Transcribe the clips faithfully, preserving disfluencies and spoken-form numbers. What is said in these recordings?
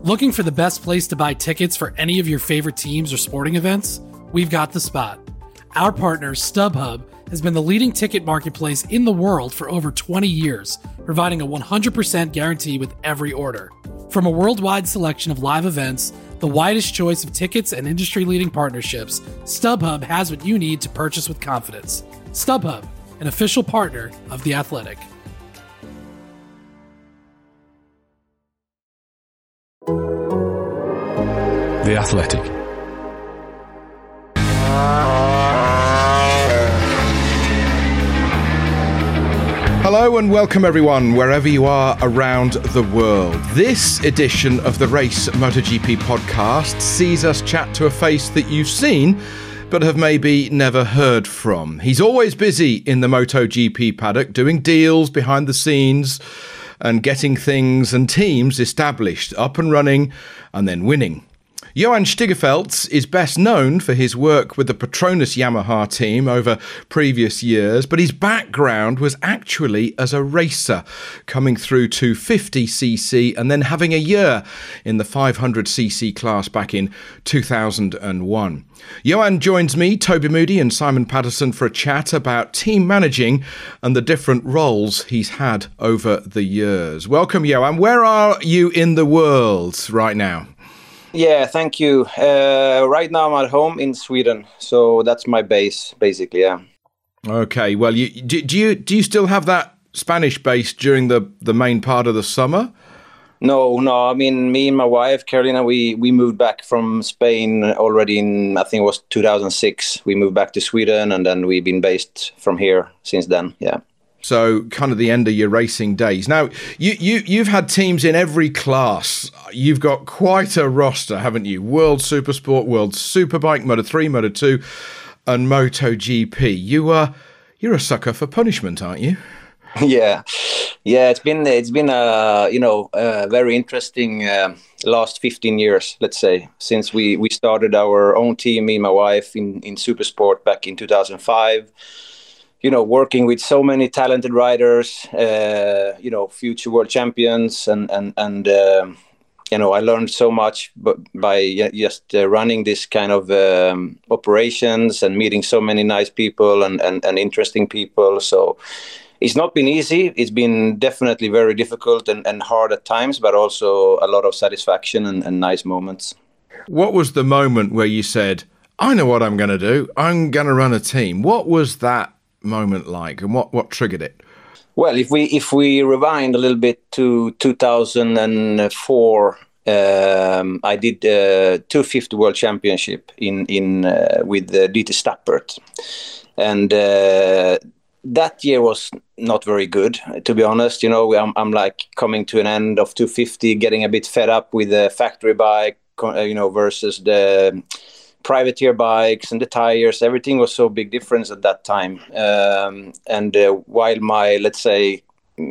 Looking for the best place to buy tickets for any of your favorite teams or sporting events? We've got the spot. Our partner, StubHub, has been the leading ticket marketplace in the world for over twenty years, providing a one hundred percent guarantee with every order. From a worldwide selection of live events, the widest choice of tickets and industry-leading partnerships, StubHub has what you need to purchase with confidence. StubHub, an official partner of The Athletic. The Athletic. Hello and welcome everyone, wherever you are around the world. This edition of the Race MotoGP podcast sees us chat to a face that you've seen, but have maybe never heard from. He's always busy in the MotoGP paddock, doing deals behind the scenes and getting things and teams established, up and running, and then winning. Johan Stigefelt is best known for his work with the Petronas Yamaha team over previous years, but his background was actually as a racer, coming through two fifty c c and then having a year in the five hundred c c class back in two thousand one. Johan joins me, Toby Moody and Simon Patterson for a chat about team managing and the different roles he's had over the years. Welcome, Johan. Where are you in the world right now? Yeah, thank you. Uh, right now I'm at home in Sweden, so that's my base, basically. Yeah. Okay. Well, you, do, do you do you still have that Spanish base during the, the main part of the summer? No, no. I mean, me and my wife Carolina, we we moved back from Spain already in I think it was two thousand six. We moved back to Sweden, and then we've been based from here since then. Yeah. So kind of the end of your racing days. Now, you, you, you've had teams in every class. You've got quite a roster, haven't you? World Supersport, World Superbike, Moto three, Moto two, and MotoGP. You are, you're a sucker for punishment, aren't you? Yeah. Yeah, it's been, it's been a, you know, a very interesting uh, last fifteen years, let's say, since we, we started our own team, me and my wife, in, in Supersport back in two thousand five. You know, working with so many talented riders, uh, you know, future world champions, and and and um, you know, I learned so much by just uh, running this kind of um, operations and meeting so many nice people and, and and interesting people. So it's not been easy. It's been definitely very difficult and, and hard at times, but also a lot of satisfaction and, and nice moments. What was the moment where you said, "I know what I'm going to do. I'm going to run a team"? What was that moment like, and what what triggered it? Well, if we if we rewind a little bit to two thousand four, um, I did uh, two fifty World Championship in in uh, with uh, Dieter Stappert, and uh, that year was not very good, to be honest. You know, I'm I'm like coming to an end of two fifty, getting a bit fed up with the factory bike, you know, versus the privateer bikes and the tires. Everything was so big difference at that time. Um, and uh, while my, let's say,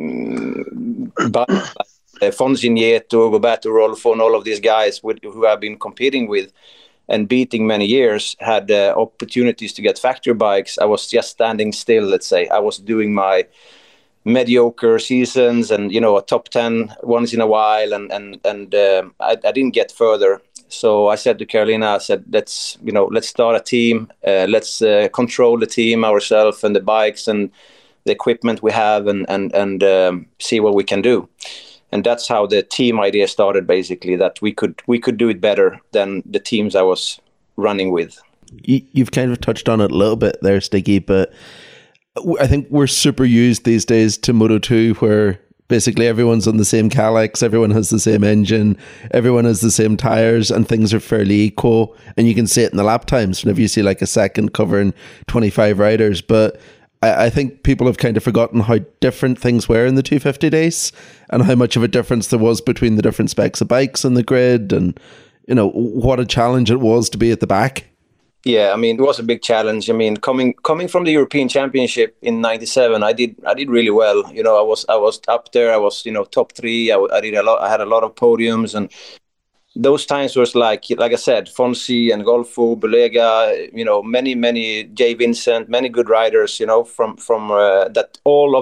um, but, uh, Fonzi Nieto, Roberto Rolfo, and all of these guys with, who I've been competing with and beating many years had uh, opportunities to get factory bikes, I was just standing still, let's say. I was doing my mediocre seasons and, you know, a top ten once in a while, and, and, and uh, I, I didn't get further. So I said to Carolina, I said, let's, you know, let's start a team. Uh, let's uh, control the team ourselves and the bikes and the equipment we have, and and and um, see what we can do. And that's how the team idea started, basically, that we could we could do it better than the teams I was running with. You, you've kind of touched on it a little bit there, Stiggy, but I think we're super used these days to Moto two, where basically everyone's on the same Calyx, everyone has the same engine, everyone has the same tires, and things are fairly equal. And you can see it in the lap times whenever you see like a second covering twenty-five riders. But I, I think people have kind of forgotten how different things were in the two fifty days, and how much of a difference there was between the different specs of bikes on the grid, and, you know, what a challenge it was to be at the back. Yeah, I mean, it was a big challenge. I mean, coming coming from the European Championship in ninety-seven, I did I did really well. You know, I was I was up there. I was, you know, top three. I, I did a lot. I had a lot of podiums, and those times was like like I said, Fonzi and Golfo, Bulega. You know, many many Jay Vincent, many good riders. You know, from from uh, that all of us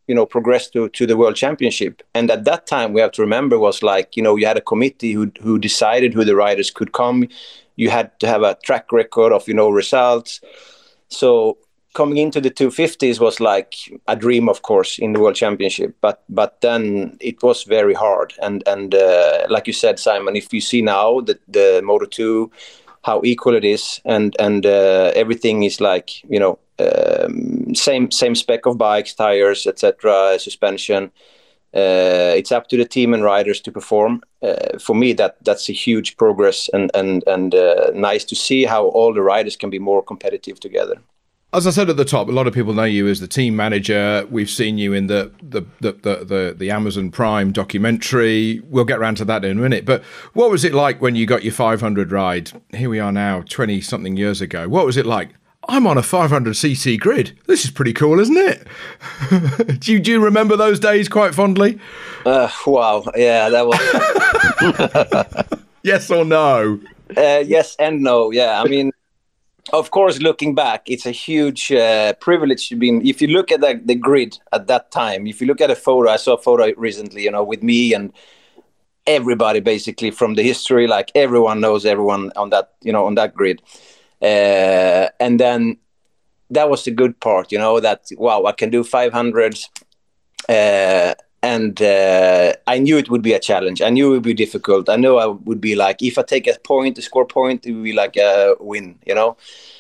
you know, progress to, to the World Championship. And at that time, we have to remember, was like, you know, you had a committee who who decided who the riders could come. You had to have a track record of, you know, results. So coming into the two fifties was like a dream, of course, in the World Championship. But but then it was very hard. And and uh, like you said, Simon, if you see now that the Moto two, how equal it is, and and uh, everything is like, you know, um, same same spec of bikes, tires, et cetera, suspension. Uh, it's up to the team and riders to perform. Uh, for me, that that's a huge progress, and and and uh, nice to see how all the riders can be more competitive together. As I said at the top, a lot of people know you as the team manager. We've seen you in the the the the, the, the Amazon Prime documentary. We'll get around to that in a minute. But what was it like when you got your five hundred ride? Here we are now, twenty something years ago. What was it like? I'm on a five hundred c c grid. This is pretty cool, isn't it? do, you, do you remember those days quite fondly? Uh, wow, yeah, that was... Yes or no? Uh, yes and no, yeah. I mean, of course, looking back, it's a huge uh, privilege to be... If you look at the, the grid at that time, if you look at a photo, I saw a photo recently, you know, with me and everybody basically from the history, like everyone knows everyone on that, you know, on that grid. Uh, and then that was the good part, you know, that, wow, I can do five hundreds. Uh, and uh, I knew it would be a challenge. I knew it would be difficult. I know I would be like, if I take a point, a score point, it would be like a win, you know.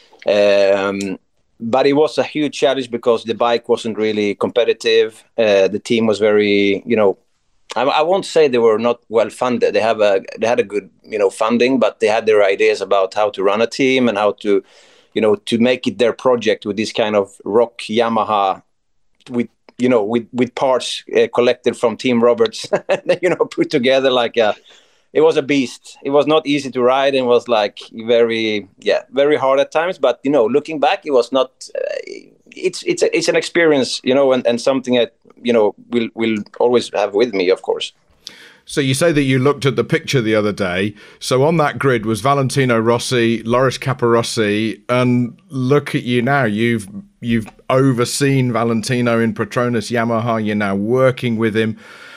Um, but it was a huge challenge because the bike wasn't really competitive. Uh, the team was very, you know, I, I won't say they were not well funded. They have a they had a good, you know, funding, but they had their ideas about how to run a team and how to, you know, to make it their project with this kind of rock Yamaha, with you know, with with parts uh, collected from Team Roberts, you know, put together like a. It was a beast. It was not easy to ride, and was like very, yeah, very hard at times. But you know, looking back, it was not. Uh, it's it's a, it's an experience, you know, and, and something that, you know, will will always have with me, of course. So you say that you looked at the picture the other day. So on that grid was Valentino Rossi, Loris Capirossi, and look at you now. You've you've overseen Valentino in Petronas Yamaha. You're now working with him.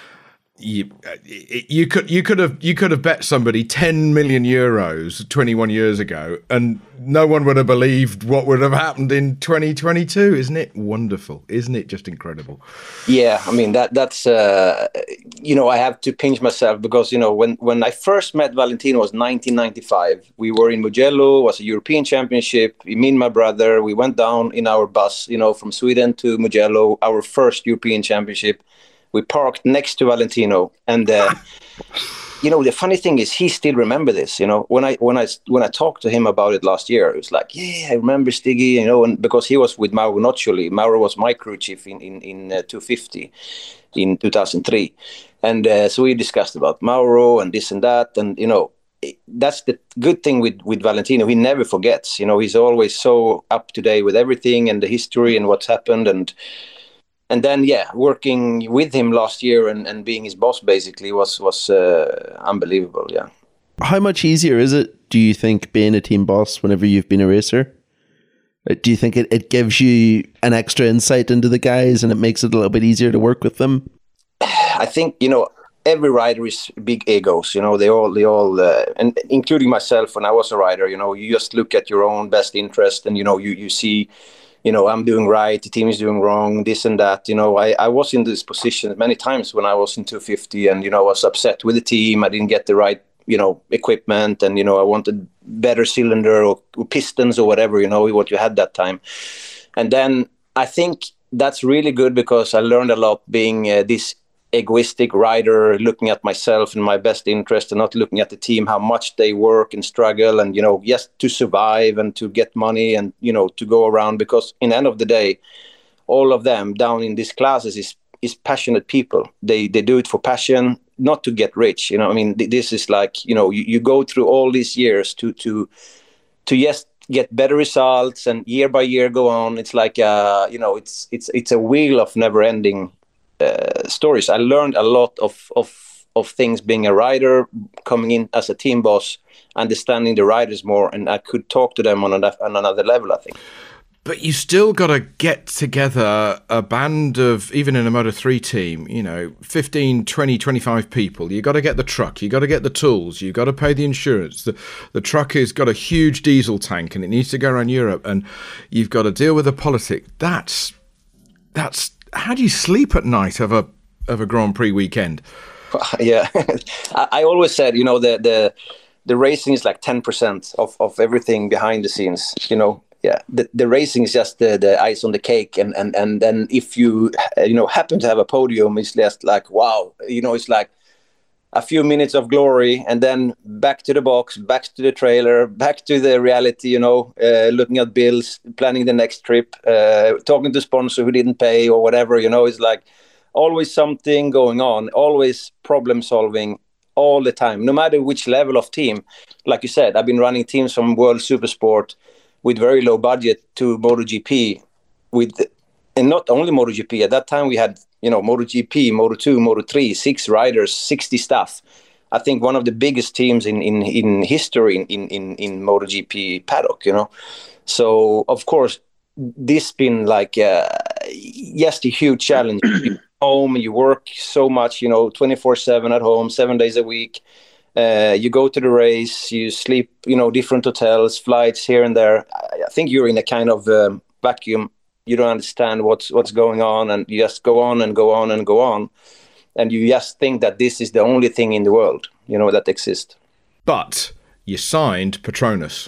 You, you could you could have you could have bet somebody ten million euros twenty-one years ago, and no one would have believed what would have happened in twenty twenty-two. Isn't it wonderful? Isn't it just incredible? Yeah, I mean that that's uh, you know, I have to pinch myself because, you know, when when I first met Valentino was nineteen ninety-five. We were in Mugello, was a European Championship. Me and my brother, we went down in our bus, you know, from Sweden to Mugello, our first European Championship. We parked next to Valentino, and uh, you know, the funny thing is, he still remember this. You know, when I when I when I talked to him about it last year, it was like, yeah, I remember Stiggy. You know, and because he was with Mauro Noccioli. Mauro was my crew chief in in in uh, two fifty in two thousand three, and uh, so we discussed about Mauro and this and that, and you know, it, that's the good thing with with Valentino. He never forgets. You know, he's always so up to date with everything and the history and what's happened. And. And then, yeah, working with him last year and, and being his boss basically was was uh, unbelievable, yeah. How much easier is it, do you think, being a team boss whenever you've been a racer? Do you think it, it gives you an extra insight into the guys and it makes it a little bit easier to work with them? I think, you know, every rider is big egos, you know, they all, they all uh, and including myself when I was a rider, you know, you just look at your own best interest and, you know, you, you see... You know, I'm doing right, the team is doing wrong, this and that. You know, I, I was in this position many times when I was in two fifty and, you know, I was upset with the team. I didn't get the right, you know, equipment and, you know, I wanted better cylinder or, or pistons or whatever, you know, what you had that time. And then I think that's really good because I learned a lot being uh, this egoistic rider, looking at myself and my best interest and not looking at the team, how much they work and struggle and, you know, just to survive and to get money and, you know, to go around, because in the end of the day, all of them down in these classes is is passionate people. They they do it for passion, not to get rich. You know, I mean, th- this is like, you know, you, you go through all these years to to to just get better results and year by year go on. It's like, uh, you know, it's it's it's a wheel of never ending Uh, stories. I learned a lot of, of of things being a rider, coming in as a team boss, understanding the riders more, and I could talk to them on, a, on another level, I think. but you still got to get together a band of, even in a Moto three team, you know, fifteen, twenty, twenty-five people. You got to get the truck, you got to get the tools, you got to pay the insurance. The, the truck has got a huge diesel tank and it needs to go around Europe, and you've got to deal with the politics. That's, that's, how do you sleep at night of a, of a Grand Prix weekend? Yeah, I, I always said, you know, the, the, the racing is like ten percent of, of everything behind the scenes, you know. Yeah, the, the racing is just the, the ice on the cake, and, and, and then if you you know happen to have a podium, it's just like wow, you know, it's like a few minutes of glory, and then back to the box, back to the trailer, back to the reality, you know, uh, looking at bills, planning the next trip, uh, talking to sponsor who didn't pay or whatever, you know, it's like always something going on, always problem solving all the time, no matter which level of team. Like you said, I've been running teams from World Supersport with very low budget to MotoGP, with, and not only MotoGP. At that time, we had, you know, MotoGP, Moto two, Moto three, six riders, sixty staff. I think one of the biggest teams in in, in history in, in, in MotoGP paddock, you know. So, of course, this been like uh, just a huge challenge. You home, you work so much, you know, twenty-four seven at home, seven days a week. Uh, you go to the race, you sleep, you know, different hotels, flights here and there. I think you're in a kind of um, vacuum. You don't understand what's what's going on, and you just go on and go on and go on. And you just think that this is the only thing in the world, you know, that exists. But you signed Petronas.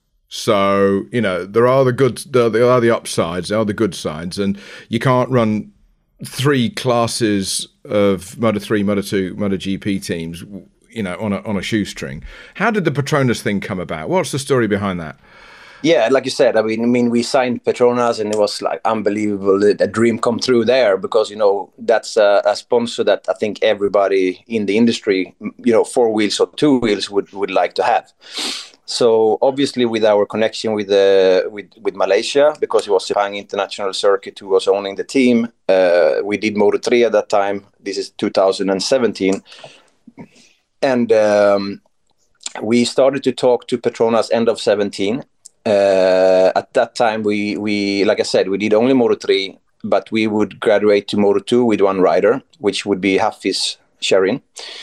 So, you know, there are the good, there are the upsides, there are the good sides, and you can't run three classes of Moto three, Moto two, MotoGP teams, you know, on a on a shoestring. How did the Petronas thing come about? What's the story behind that? Yeah, like you said, I mean, I mean, we signed Petronas, and it was like unbelievable, a dream come true there, because you know that's a, a sponsor that I think everybody in the industry, you know, four wheels or two wheels would, would like to have. So obviously, with our connection with uh, with with Malaysia, because it was Sepang International Circuit who was owning the team, uh, we did Moto three at that time. This is two thousand seventeen. And um, we started to talk to Petronas end of seventeen. Uh, at that time, we, we, like I said, we did only Moto three, but we would graduate to Moto two with one rider, which would be Hafiz Sharin.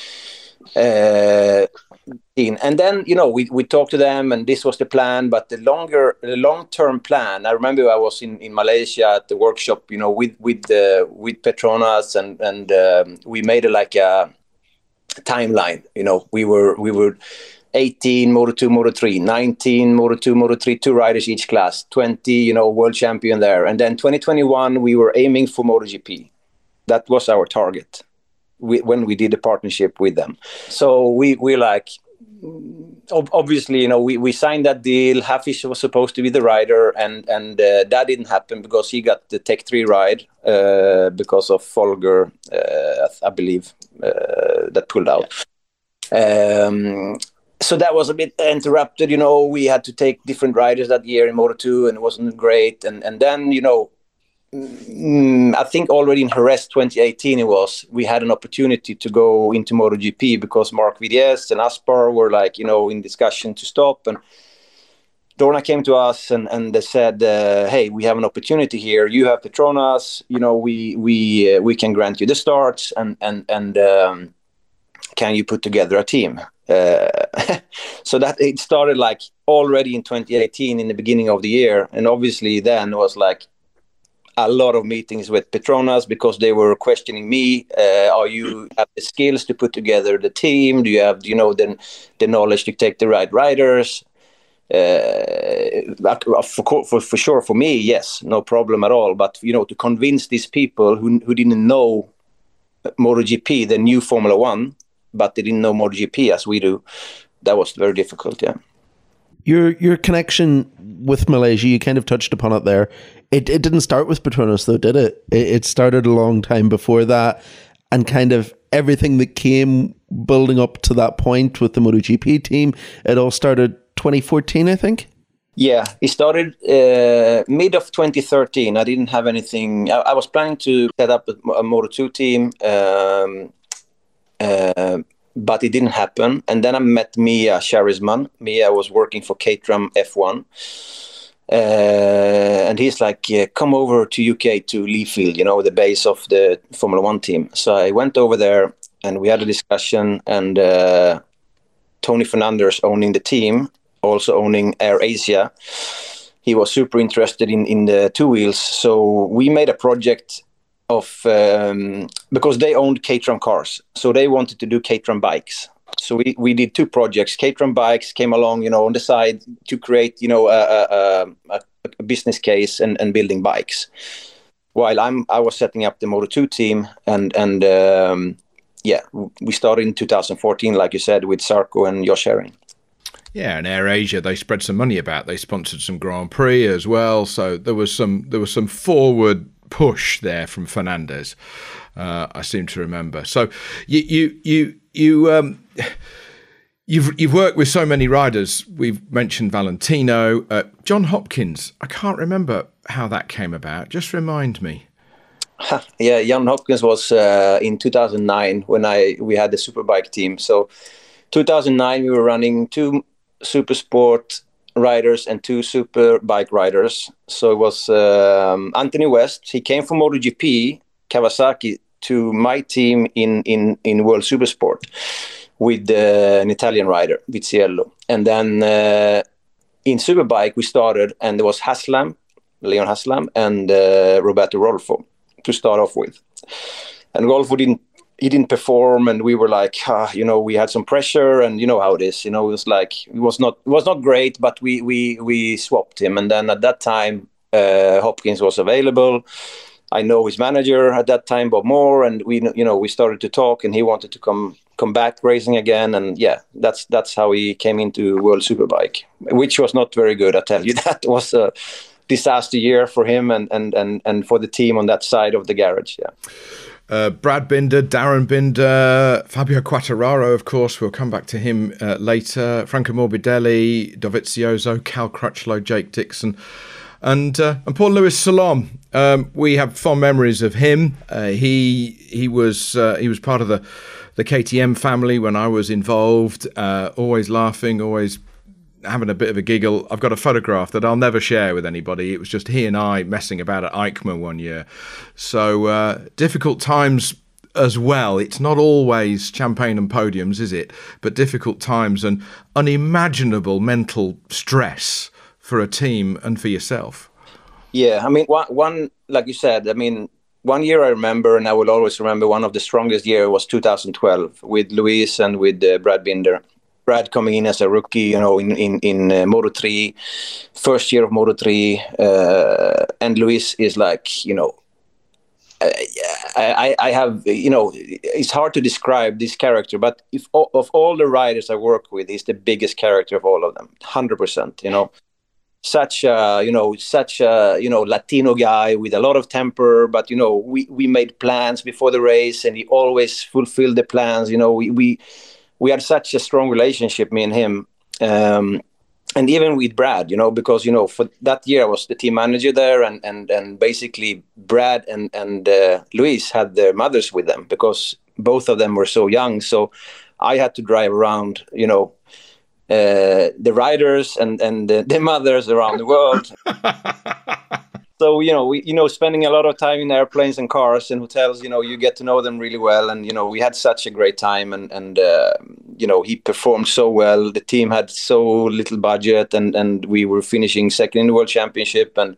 Uh, and then, you know, we, we talked to them, and this was the plan. But the longer, the long-term plan, I remember I was in, in Malaysia at the workshop, you know, with with uh, with Petronas, and and um, we made it like a timeline. You know, we were we were eighteen Moto two, Moto three, nineteen Moto two, Moto three, two riders each class, twenty, you know, world champion there, and then twenty twenty-one we were aiming for MotoGP. That was our target we, when we did the partnership with them. So we we like. Obviously, you know, we, we signed that deal. Hafiz was supposed to be the rider, and and uh, that didn't happen because he got the Tech three ride uh, because of Folger, uh, I believe, uh, that pulled out. Um, so that was a bit interrupted. You know, we had to take different riders that year in Moto two, and it wasn't great. And and then, you know, Mm, I think already in Jerez twenty eighteen it was, we had an opportunity to go into MotoGP because Marc V D S and Aspar were like, you know, in discussion to stop. And Dorna came to us and, and they said, uh, hey, we have an opportunity here. You have Petronas, you know, we we uh, we can grant you the starts, and, and, and um, can you put together a team? Uh, so that it started like already in twenty eighteen in the beginning of the year. And obviously then was like, a lot of meetings with Petronas because they were questioning me. Uh, are you have the skills to put together the team? Do you have, you know, the, the knowledge to take the right riders? Uh, for, for, for sure, for me, yes, no problem at all. But, you know, to convince these people who, who didn't know MotoGP, they knew Formula One, but they didn't know MotoGP as we do, that was very difficult, yeah. Your your connection with Malaysia, you kind of touched upon it there. It it didn't start with Petronas though, did it? It, it started a long time before that, and kind of everything that came building up to that point with the MotoGP team, it all started twenty fourteen, I think? Yeah, it started uh, mid of twenty thirteen. I didn't have anything. I, I was planning to set up a, a Moto two team, um, uh, but it didn't happen. And then I met Mia Charisman. Mia was working for Caterham F one. Uh, and he's like, yeah, come over to U K to Leafield, you know, the base of the Formula One team. So I went over there and we had a discussion, and uh, Tony Fernandez, owning the team, also owning AirAsia, he was super interested in, in the two wheels. So we made a project of, um, because they owned Caterham cars. So they wanted to do Caterham bikes. So we, we did two projects. Caterham bikes came along, you know, on the side to create, you know, a, a, a, a business case and, and building bikes. While I'm, I was setting up the Moto two team, and and um, yeah, we started in two thousand fourteen, like you said, with Sarko and Josh Herring. Yeah, and AirAsia, they spread some money about. They sponsored some Grand Prix as well, so there was some there was some forward push there from Fernandez. Uh, I seem to remember. So you you you you um, you've you've worked with so many riders. We've mentioned Valentino, uh, John Hopkins. I can't remember how that came about. Just remind me. Yeah, John Hopkins was uh, in two thousand nine when I we had the Superbike team. So two thousand nine we were running two Supersport riders and two Superbike riders. So it was um, Anthony West. He came from MotoGP Kawasaki to my team in in in World Supersport with uh, an Italian rider, Vizziello. And then uh, in Superbike we started, and there was Haslam, Leon Haslam, and uh, Roberto Rolfo to start off with. And Rolfo didn't he didn't perform, and we were like, ah, you know, we had some pressure, and you know how it is, you know, it was like it was not it was not great, but we we we swapped him. And then at that time uh, Hopkins was available. I know his manager at that time, Bob Moore, and we, you know, we started to talk, and he wanted to come come back racing again, and yeah, that's that's how he came into World Superbike, which was not very good. I tell you, that was a disaster year for him and and and and for the team on that side of the garage. Yeah. Uh, Brad Binder, Darren Binder, Fabio Quartararo, of course, we'll come back to him uh, later. Franco Morbidelli, Dovizioso, Cal Crutchlow, Jake Dixon, and uh, and Paul Louis Salom. Um, we have fond memories of him. Uh, he he was uh, he was part of the the K T M family when I was involved. Uh, always laughing, always having a bit of a giggle. I've got a photograph that I'll never share with anybody. It was just he and I messing about at EICMA one year. So uh, difficult times as well. It's not always champagne and podiums, is it? But difficult times and unimaginable mental stress for a team and for yourself. Yeah, I mean, one, one like you said, I mean, one year I remember, and I will always remember, one of the strongest years was two thousand twelve with Luis and with uh, Brad Binder. Brad coming in as a rookie, you know, in in in uh, Moto three, first year of Moto three, uh, and Luis is like, you know, I, I have, you know, it's hard to describe this character, but if of all the riders I work with, he's the biggest character of all of them, one hundred percent, you know. Such a, you know, such a, you know, Latino guy with a lot of temper, but, you know, we, we made plans before the race and he always fulfilled the plans. You know, we, we, we had such a strong relationship, me and him. Um, and even with Brad, you know, because, you know, for that year I was the team manager there, and, and, and basically Brad and, and uh, Luis had their mothers with them because both of them were so young. So I had to drive around, you know, Uh, the riders and and the, the mothers around the world. So you know, we you know spending a lot of time in airplanes and cars and hotels. You know, you get to know them really well, and you know we had such a great time. And and uh, you know he performed so well. The team had so little budget, and and we were finishing second in the World Championship, and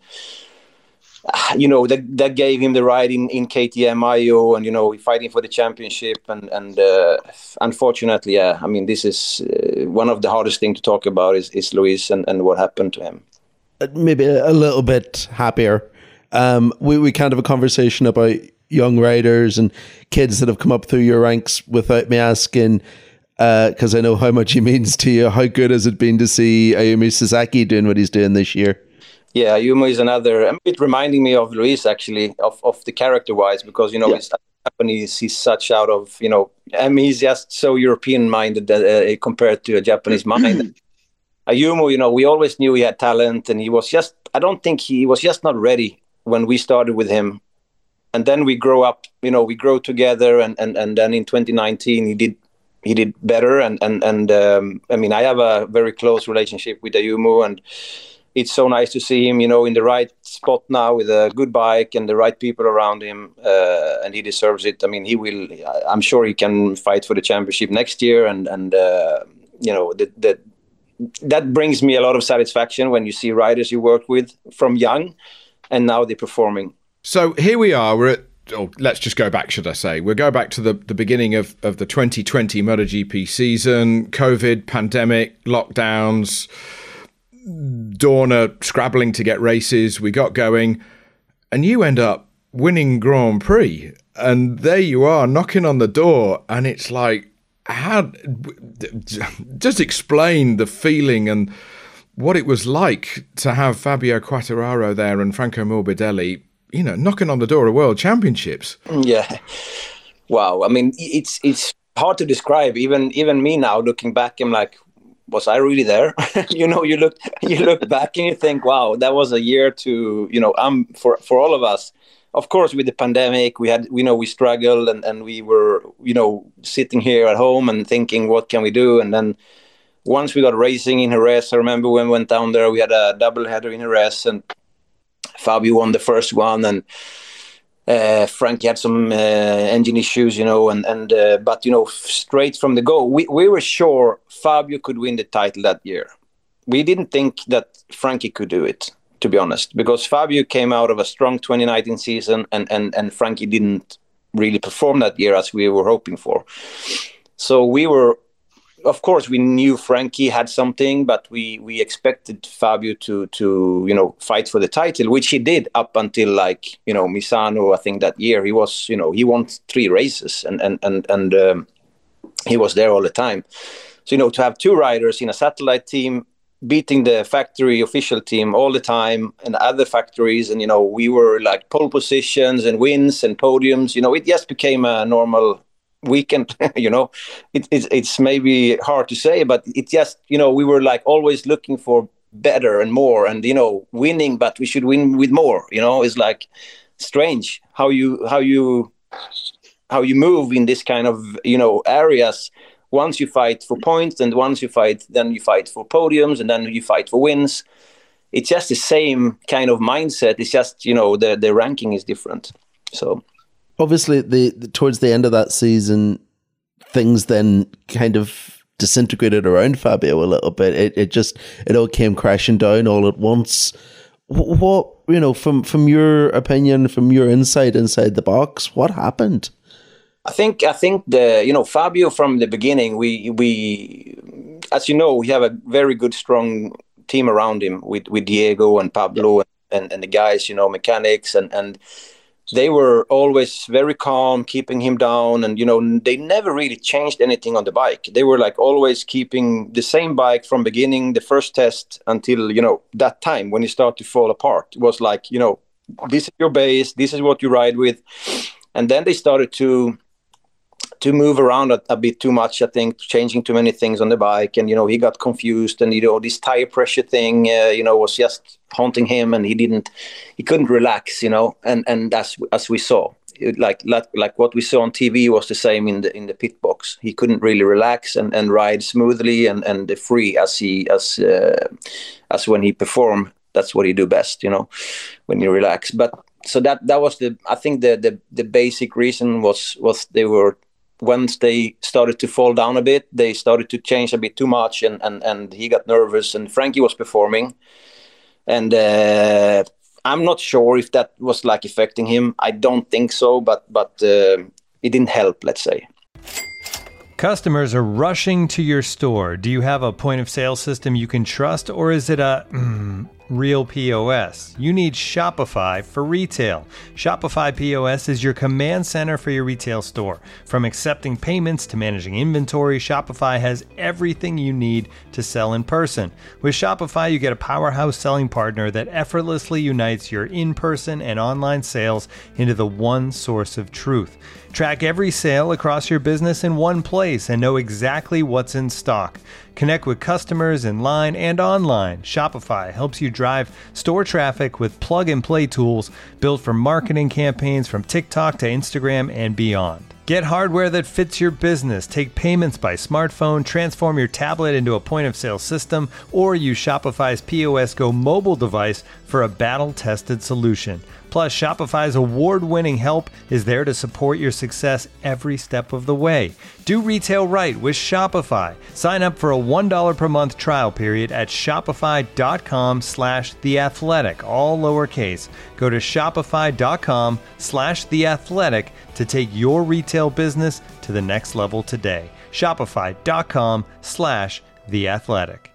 you know that that gave him the ride in, in K T M I O, and you know fighting for the championship, and and uh, unfortunately, yeah, I mean this is uh, one of the hardest thing to talk about is is Luis and, and what happened to him. Maybe a little bit happier. Um, we we kind of a conversation about young riders and kids that have come up through your ranks without me asking, because uh, I know how much he means to you. How good has it been to see Ayumu Sasaki doing what he's doing this year? Yeah, Ayumu is another. A bit reminding me of Luis, actually, of, of the character-wise, because, you know, yeah. He's Japanese, he's such out of, you know, I mean, he's just so European-minded uh, compared to a Japanese mind. Ayumu, you know, we always knew he had talent, and he was just, I don't think he was just not ready when we started with him. And then we grow up, you know, we grow together, and, and, and then in twenty nineteen, he did he did better. And, and, and um, I mean, I have a very close relationship with Ayumu, and it's so nice to see him, you know, in the right spot now with a good bike and the right people around him, uh, and he deserves it. I mean, he will. I'm sure he can fight for the championship next year, and and uh, you know that that that brings me a lot of satisfaction when you see riders you work with from young, and now they're performing. So here we are. We're at. Oh, let's just go back, should I say. We'll go back to the, the beginning of, of the twenty twenty MotoGP season. COVID, pandemic, lockdowns, Dorna scrabbling to get races. We got going. And you end up winning Grand Prix. And there you are, knocking on the door. And it's like, how... Just explain the feeling and what it was like to have Fabio Quartararo there and Franco Morbidelli, you know, knocking on the door of World Championships. Yeah. Wow. I mean, it's it's hard to describe. Even even me now, looking back, I'm like, was I really there? you know, you look you look back and you think, wow, that was a year to, you know, um, for, for all of us. Of course, with the pandemic, we had, you know, we struggled and, and we were, you know, sitting here at home and thinking, what can we do? And then once we got racing in Jerez, I remember when we went down there, we had a double header in Jerez and Fabio won the first one, and uh, Frankie had some uh, engine issues, you know, and and uh, but you know, straight from the go, we we were sure Fabio could win the title that year. We didn't think that Frankie could do it, to be honest, because Fabio came out of a strong twenty nineteen season, and and and Frankie didn't really perform that year as we were hoping for. So we were. Of course, we knew Frankie had something, but we, we expected Fabio to to you know fight for the title, which he did up until like you know Misano. I think that year he was you know he won three races and and and and um, he was there all the time. So you know to have two riders in a satellite team beating the factory official team all the time and other factories, and you know we were like pole positions and wins and podiums. You know it just became a normal weekend. you know it, it, it's maybe hard to say, but it just you know we were like always looking for better and more, and you know winning, but we should win with more. You know it's like strange how you how you how you move in this kind of you know areas. Once you fight for points, and once you fight then you fight for podiums, and then you fight for wins. It's just the same kind of mindset. It's just you know the the ranking is different. So obviously, the, the towards the end of that season, things then kind of disintegrated around Fabio a little bit. It it just it all came crashing down all at once. What you know, from from your opinion, from your insight inside the box, what happened? I think I think the you know Fabio from the beginning. We we as you know we have a very good strong team around him with, with Diego and Pablo and, and the guys you know mechanics and and. They were always very calm, keeping him down. And, you know, they never really changed anything on the bike. They were like always keeping the same bike from beginning, the first test until, you know, that time when you start to fall apart. It was like, you know, this is your base. This is what you ride with. And then they started to to move around a, a bit too much, I think, changing too many things on the bike. And, you know, he got confused and, you know, this tire pressure thing, uh, you know, was just haunting him and he didn't, he couldn't relax, you know, and, and as, as we saw, it, like, like, like what we saw on T V was the same in the, in the pit box. He couldn't really relax and, and ride smoothly and, and free as he, as, uh, as when he performed. That's what he do best, you know, when you relax. But so that, that was the, I think the, the, the basic reason was, was they were, once they started to fall down a bit, they started to change a bit too much, and, and, and he got nervous, and Frankie was performing. And uh, I'm not sure if that was like affecting him. I don't think so, but, but uh, it didn't help, let's say. Customers are rushing to your store. Do you have a point of sale system you can trust, or is it a mm, real P O S? You need Shopify for retail. Shopify P O S is your command center for your retail store. From accepting payments to managing inventory, Shopify has everything you need to sell in person. With Shopify, you get a powerhouse selling partner that effortlessly unites your in-person and online sales into the one source of truth. Track every sale across your business in one place and know exactly what's in stock. Connect with customers in line and online. Shopify helps you drive store traffic with plug-and-play tools built for marketing campaigns from TikTok to Instagram and beyond. Get hardware that fits your business. Take payments by smartphone, transform your tablet into a point-of-sale system, or use Shopify's P O S Go mobile device for a battle-tested solution. Plus, Shopify's award-winning help is there to support your success every step of the way. Do retail right with Shopify. Sign up for a one dollar per month trial period at shopify.com slash theathletic, all lowercase. Go to shopify.com slash theathletic to take your retail business to the next level today. Shopify.com slash theathletic.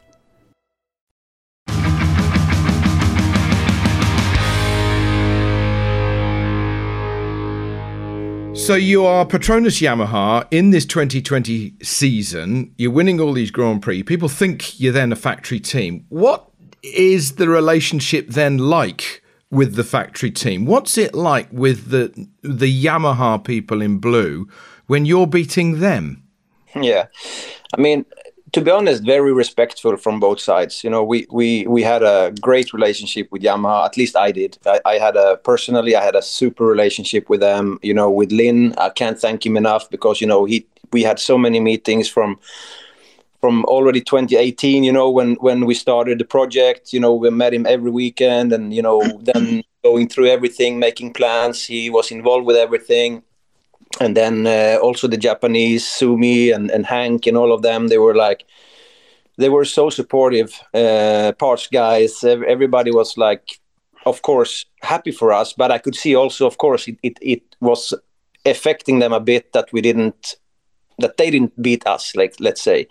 So you are Petronas Yamaha in this twenty twenty season. You're winning all these Grand Prix. People think you're then a factory team. What is the relationship then like with the factory team? What's it like with the the Yamaha people in blue when you're beating them? Yeah, I mean, to be honest, very respectful from both sides. You know, we we we had a great relationship with Yamaha. At least I did. I, I had a personally, I had a super relationship with them. You know, with Lynn, I can't thank him enough because you know he we had so many meetings from from already twenty eighteen. You know, when when we started the project. You know, we met him every weekend, and you know, then going through everything, making plans. He was involved with everything. And then uh, also the Japanese, Sumi and, and Hank and all of them, they were like, they were so supportive, uh, parts guys. Everybody was like, of course, happy for us. But I could see also, of course, it, it, it was affecting them a bit that we didn't, that they didn't beat us, like, let's say.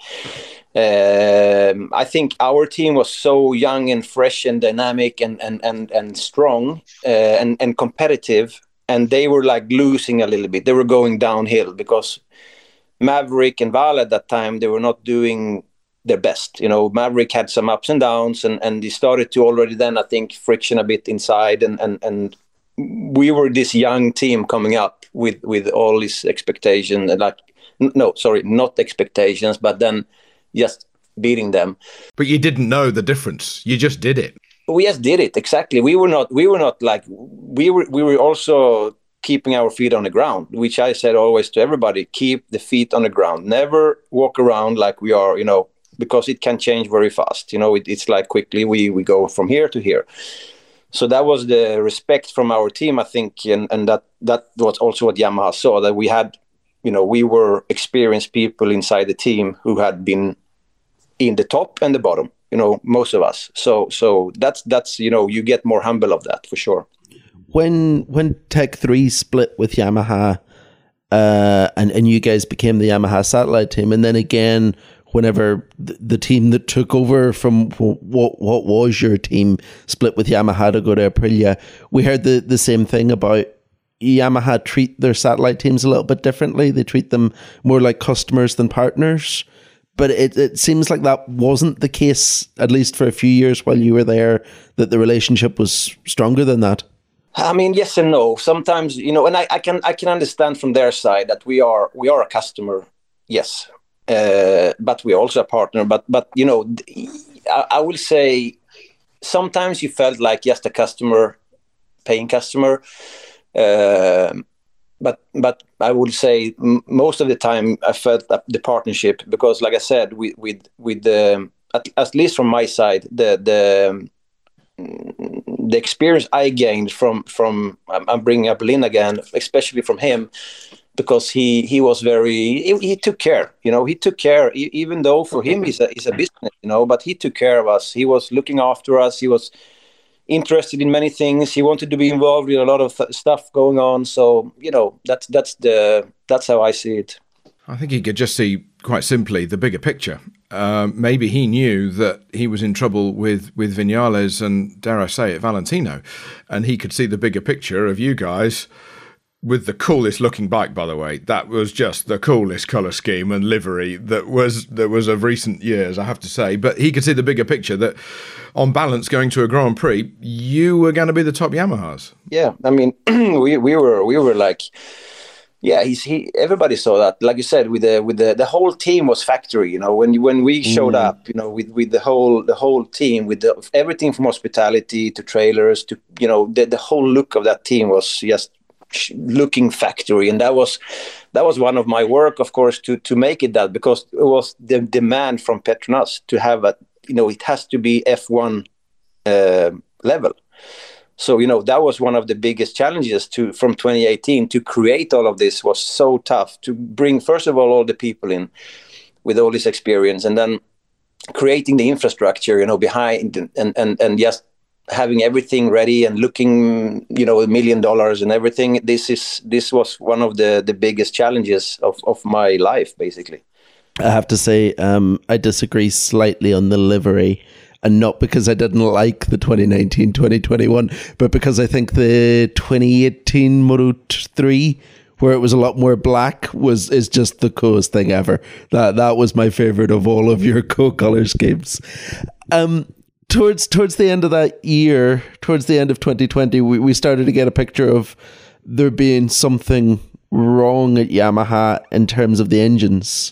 Um, I think our team was so young and fresh and dynamic and, and, and, and strong uh, and, and competitive. And they were like losing a little bit. They were going downhill because Maverick and Val at that time, they were not doing their best. You know, Maverick had some ups and downs and, and he started to already then, I think, friction a bit inside. And, and, and we were this young team coming up with, with all this expectation. Like, no, sorry, not expectations, but then just beating them. But you didn't know the difference. You just did it. We just did it, exactly. We were not. We were not like. We were. We were also keeping our feet on the ground, which I said always to everybody: keep the feet on the ground. Never walk around like we are, you know, because it can change very fast. You know, it, it's like quickly we we go from here to here. So that was the respect from our team, I think, and and that that was also what Yamaha saw, that we had, you know, we were experienced people inside the team who had been in the top and the bottom. You know, most of us. So, so that's that's you know, you get more humble of that for sure. When when Tech three split with Yamaha, uh, and and you guys became the Yamaha satellite team, and then again, whenever the, the team that took over from what what was your team split with Yamaha to go to Aprilia, we heard the the same thing about Yamaha treat their satellite teams a little bit differently. They treat them more like customers than partners. But it, it seems like that wasn't the case, at least for a few years while you were there, that the relationship was stronger than that. I mean, yes and no. Sometimes, you know, and I, I can I can understand from their side that we are we are a customer, yes, uh, but we're also a partner. But but you know, I, I will say sometimes you felt like just a customer, paying customer. Uh, But but I would say m- most of the time I felt that the partnership, because like I said, with with with the at, at least from my side, the the the experience I gained from from I'm bringing up Lynn again, especially from him, because he he was very he, he took care, you know, he took care, even though for him he's a he's a business, you know, but he took care of us. He was looking after us. He was interested in many things. He wanted to be involved in a lot of th- stuff going on. So, you know, that's that's the that's how I see it. I think he could just see, quite simply, the bigger picture. Um, maybe he knew that he was in trouble with, with Viñales and, dare I say it, Valentino. And he could see the bigger picture of you guys with the coolest looking bike, by the way. That was just the coolest colour scheme and livery that was that was of recent years, I have to say. But he could see the bigger picture that, on balance, going to a Grand Prix, you were going to be the top Yamahas. Yeah, I mean, we we were we were like, yeah, he's he. Everybody saw that. Like you said, with the with the the whole team was factory. You know, when when we showed mm. up, you know, with, with the whole the whole team, with the, everything from hospitality to trailers to, you know, the the whole look of that team was just looking factory, and that was that was one of my work, of course, to to make it that, because it was the demand from Petronas to have a, you know, it has to be F one uh, level. So, you know, that was one of the biggest challenges to from twenty eighteen to create all of this. Was so tough to bring, first of all, all the people in with all this experience, and then creating the infrastructure, you know, behind, and and and just having everything ready and looking, you know, a million dollars and everything. This is this was one of the the biggest challenges of of my life, basically. I have to say, um, I disagree slightly on the livery. And not because I didn't like the twenty nineteen twenty twenty-one, but because I think the twenty eighteen Moto three, where it was a lot more black, was is just the coolest thing ever. That that was my favorite of all of your co-color schemes. Um, towards towards the end of that year, towards the end of twenty twenty, we, we started to get a picture of there being something wrong at Yamaha in terms of the engines.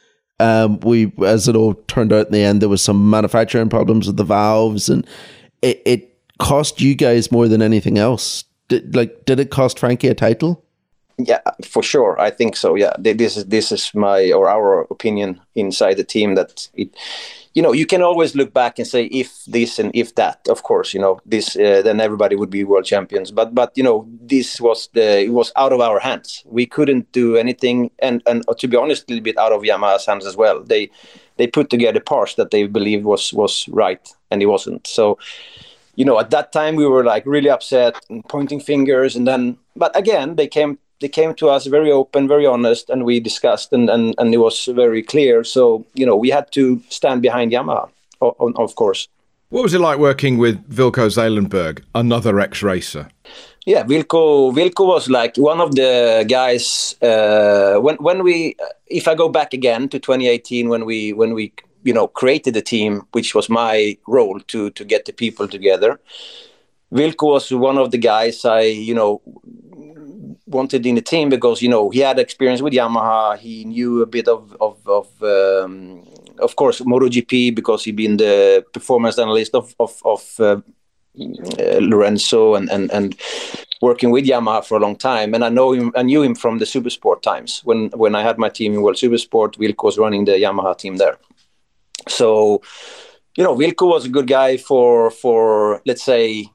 Um, we, as it all turned out in the end, there was some manufacturing problems with the valves, and it, it cost you guys more than anything else. Did, like, did it cost Frankie a title? Yeah, for sure. I think so. Yeah, this is this is my or our opinion inside the team, that it, you know, you can always look back and say if this and if that. Of course, you know, this uh, then everybody would be world champions. But but you know, this was the it was out of our hands. We couldn't do anything, and and to be honest, a little bit out of Yamaha's hands as well. They they put together parts that they believed was was right, and it wasn't. So, you know, at that time we were like really upset and pointing fingers, and then but again they came. They came to us very open, very honest, and we discussed, and, and, and it was very clear. So, you know, we had to stand behind Yamaha, of, of course. What was it like working with Wilco Zeelenberg, another ex-racer? Yeah, Wilco, Wilco was like one of the guys, uh, when when we, if I go back again to twenty eighteen, when we, when we you know, created the team, which was my role to, to get the people together, Wilco was one of the guys I, you know, wanted in the team, because, you know, he had experience with Yamaha. He knew a bit of of of, um, of course, MotoGP, because he'd been the performance analyst of of, of uh, uh, Lorenzo and, and and working with Yamaha for a long time. And I know him. I knew him from the Supersport times when when I had my team in World Supersport. Wilco was running the Yamaha team there. So, you know, Wilco was a good guy for for let's say.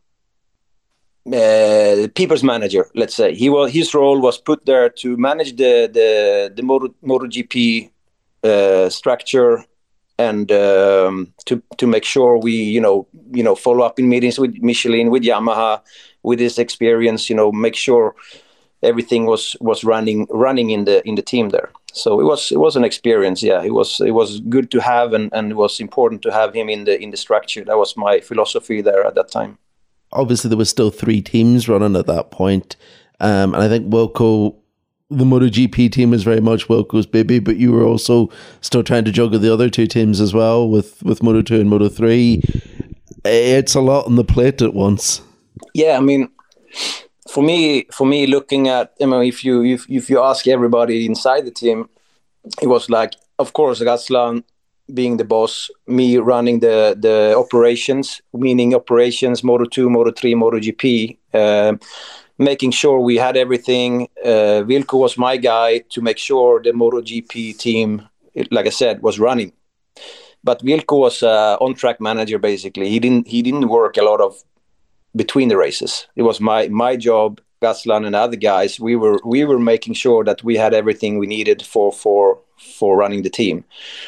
Uh, people's manager, let's say. He was his role was put there to manage the the the Moto, MotoGP uh, structure, and um, to to make sure we you know you know follow up in meetings with Michelin, with Yamaha, with his experience. You know, make sure everything was was running running in the in the team there. So it was it was an experience. Yeah, it was it was good to have, and, and it was important to have him in the in the structure. That was my philosophy there at that time. Obviously, there was still three teams running at that point. Um, and I think Wilco, the MotoGP team was very much Wilco's baby, but you were also still trying to juggle the other two teams as well with, with Moto two and Moto three. It's a lot on the plate at once. Yeah, I mean, for me, for me, looking at, I mean, if you if, if you ask everybody inside the team, it was like, of course, Gaslan being the boss, me running the the operations, meaning operations, Moto two, Moto three, MotoGP, uh, making sure we had everything. Uh, Wilco was my guy to make sure the MotoGP team, like I said, was running. But Wilco was uh, on-track manager, basically. He didn't he didn't work a lot of between the races. It was my my job, Gaslan and other guys. We were we were making sure that we had everything we needed for for for running the team.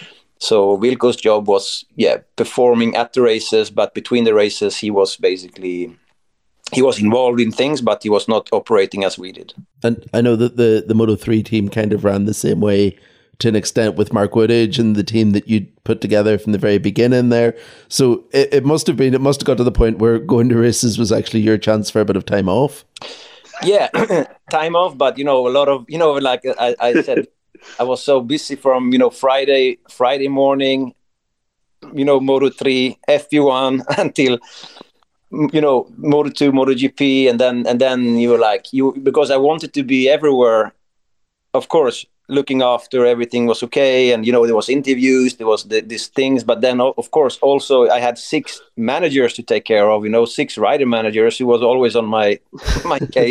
So Wilco's job was, yeah, performing at the races, but between the races, he was basically, he was involved in things, but he was not operating as we did. And I know that the, the Moto three team kind of ran the same way to an extent with Mark Woodage and the team that you'd put together from the very beginning there. So it, it must have been, it must have got to the point where going to races was actually your chance for a bit of time off. Yeah, time off, but, you know, a lot of, you know, like I, I said, I was so busy from, you know, Friday, Friday morning, you know, Moto three, F one until, you know, Moto two, MotoGP. And then, and then you were like, you, because I wanted to be everywhere, of course, looking after everything was okay. And, you know, there was interviews, there was the, these things, but then of course, also I had six managers to take care of, you know, six rider managers who was always on my, my case.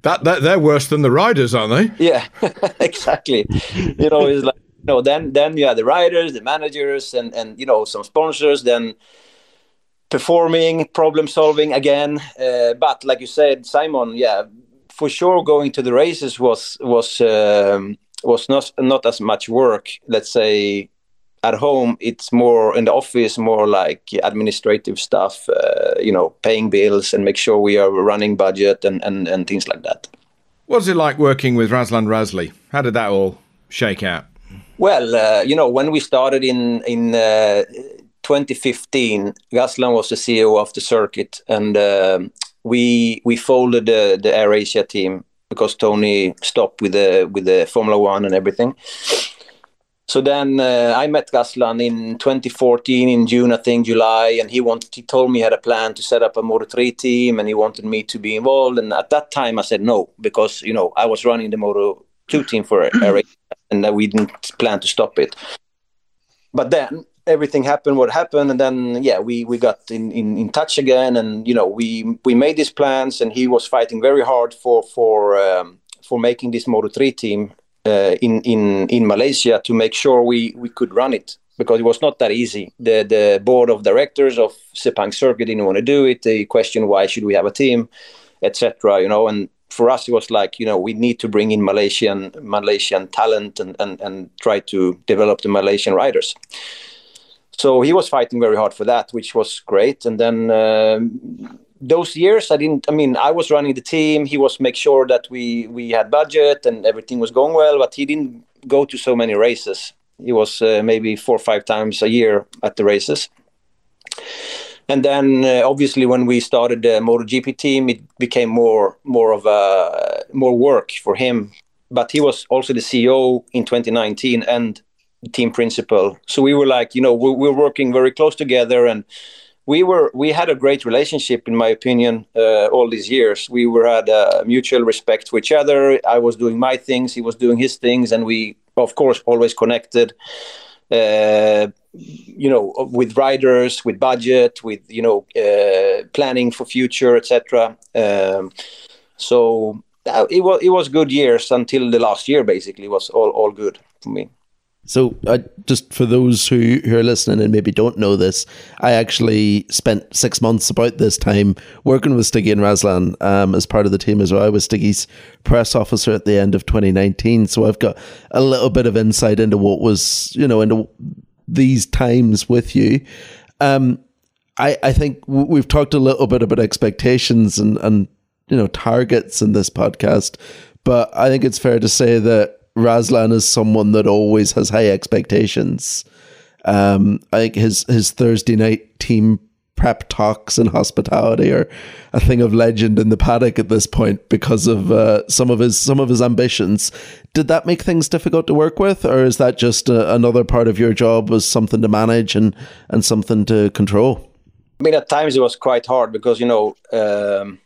That, that they're worse than the riders, aren't they? Yeah, exactly. You know, it's like, you know, then then you have the riders, the managers, and and you know, some sponsors. Then performing, problem solving again. Uh, but like you said, Simon, yeah, for sure, going to the races was was um, was not not as much work. Let's say at home, it's more in the office, more like administrative stuff. Uh, you know, paying bills and make sure we are running budget and and, and things like that. What's it like working with Razlan Razli? How did that all shake out? Well, uh, you know, when we started in in uh, twenty fifteen, Razlan was the C E O of the circuit, and uh, we we folded the the AirAsia team because Tony stopped with the with the Formula One and everything. So then uh, I met Razlan in twenty fourteen in June, I think July, and he wanted he told me he had a plan to set up a Moto three team, and he wanted me to be involved. And at that time, I said no because you know I was running the Moto two team for AirAsia, and we didn't plan to stop it. But then everything happened what happened, and then yeah we we got in, in, in touch again, and you know we we made these plans, and he was fighting very hard for for um, for making this Moto three team uh, in in in Malaysia to make sure we we could run it, because it was not that easy. The the board of directors of Sepang Circuit didn't want to do it. They questioned why should we have a team, etc. You know, and for us, it was like, you know, we need to bring in Malaysian Malaysian talent and, and, and try to develop the Malaysian riders. So he was fighting very hard for that, which was great. And then um, those years, I didn't, I mean, I was running the team. He was make sure that we, we had budget and everything was going well, but he didn't go to so many races. He was uh, maybe four or five times a year at the races. And then, uh, obviously, when we started the MotoGP team, it became more more of a more work for him. But he was also the C E O in twenty nineteen and the team principal. So we were like, you know, we, we were working very close together, and we were we had a great relationship, in my opinion, uh, all these years. We were had a mutual respect for each other. I was doing my things, he was doing his things, and we, of course, always connected. Uh, you know, with riders, with budget, with, you know, uh, planning for future, et cetera. Um, so uh, it was it was good years until the last year. Basically, was all all good for me. So uh, just for those who, who are listening and maybe don't know this, I actually spent six months about this time working with Stiggy and Razlan um, as part of the team as well. I was Stiggy's press officer at the end of twenty nineteen. So I've got a little bit of insight into what was, you know, into these times with you. Um, I, I think w- we've talked a little bit about expectations and, and, you know, targets in this podcast, but I think it's fair to say that Razlan is someone that always has high expectations. Um, I think his, his Thursday night team prep talks and hospitality are a thing of legend in the paddock at this point because of uh, some of his some of his ambitions. Did that make things difficult to work with, or is that just a, another part of your job, was something to manage and, and something to control? I mean, at times it was quite hard because, you know, um,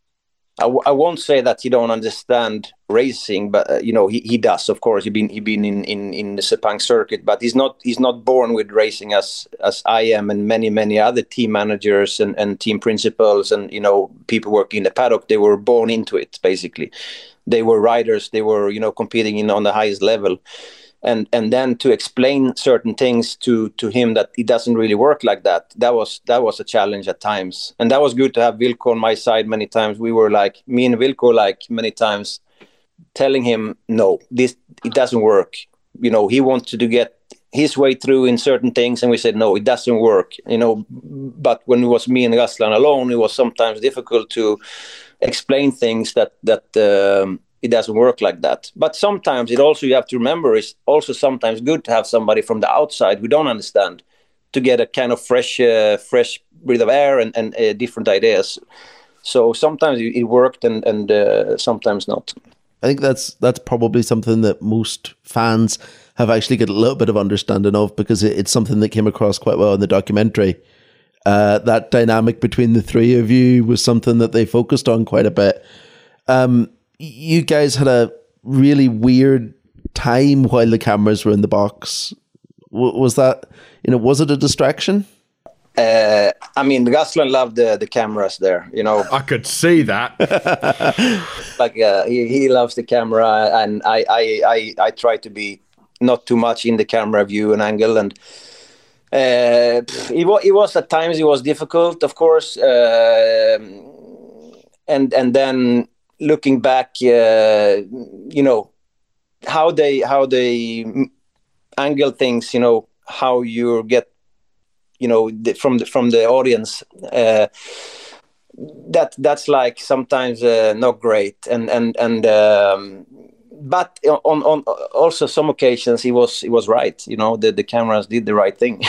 I, w- I won't say that he don't understand racing, but uh, you know, he, he does. Of course, he been he been in, in, in the Sepang circuit, but he's not he's not born with racing as as I am, and many many other team managers and, and team principals and, you know, people working in the paddock. They were born into it. Basically, they were riders. They were, you know, competing in on the highest level. And and then to explain certain things to, to him that it doesn't really work like that, that was that was a challenge at times. And that was good to have Wilco on my side many times. We were like, me and Wilco, like many times, telling him, no, this it doesn't work. You know, he wanted to get his way through in certain things, and we said, no, it doesn't work. You know, but when it was me and Razlan alone, it was sometimes difficult to explain things that that um, it doesn't work like that. But sometimes it also, you have to remember, it's also sometimes good to have somebody from the outside who don't understand to get a kind of fresh uh, fresh breath of air and, and uh, different ideas. So sometimes it worked and, and uh, sometimes not. I think that's that's probably something that most fans have actually got a little bit of understanding of, because it, it's something that came across quite well in the documentary. Uh, that dynamic between the three of you was something that they focused on quite a bit. Um, you guys had a really weird time while the cameras were in the box. W- was that, you know, was it a distraction? Uh, I mean, Ruslan loved the, the cameras there, you know. I could see that. Like uh, he, he loves the camera, and I, I, I, I try to be not too much in the camera view and angle. And uh, it, was, it was at times it was difficult, of course. Uh, and and then looking back, uh, you know, how they how they angle things, you know, how you get, you know, the, from the from the audience, uh, that that's like sometimes uh, not great, and and and um, but on on also some occasions he was he was right, you know, the the cameras did the right thing.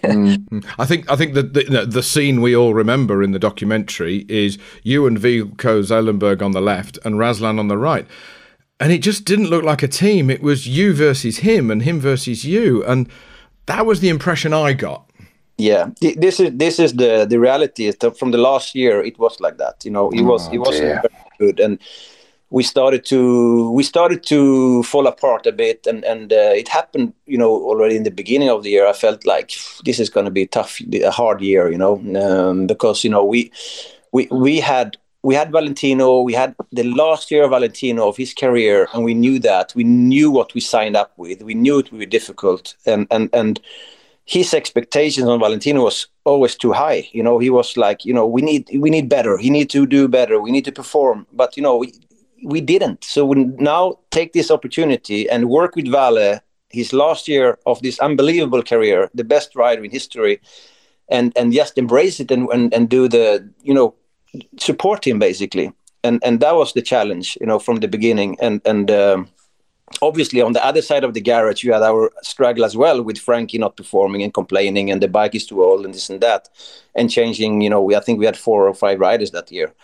mm. I think I think that the, the scene we all remember in the documentary is you and Vilko Zelenberg on the left and Ruslan on the right. And it just didn't look like a team. It was you versus him and him versus you. And that was the impression I got. Yeah, this is this is the the reality. From the last year, it was like that. You know, it was oh, it wasn't dear. very good, and we started to we started to fall apart a bit. And and uh, it happened, you know, already in the beginning of the year. I felt like this is going to be tough, a hard year, you know, um, because you know we we we had. We had Valentino, we had the last year of Valentino of his career, and we knew that. We knew what we signed up with. We knew it would be difficult. And and and his expectations on Valentino was always too high. You know, he was like, you know, we need we need better. He need to do better. We need to perform. But, you know, we, we didn't. So we now take this opportunity and work with Vale, his last year of this unbelievable career, the best rider in history, and, and just embrace it and, and, and do the, you know, support him basically, and and that was the challenge, you know, from the beginning. And and um, obviously on the other side of the garage, you had our struggle as well with Frankie not performing and complaining, and the bike is too old and this and that, and changing. You know, we I think we had four or five riders that year,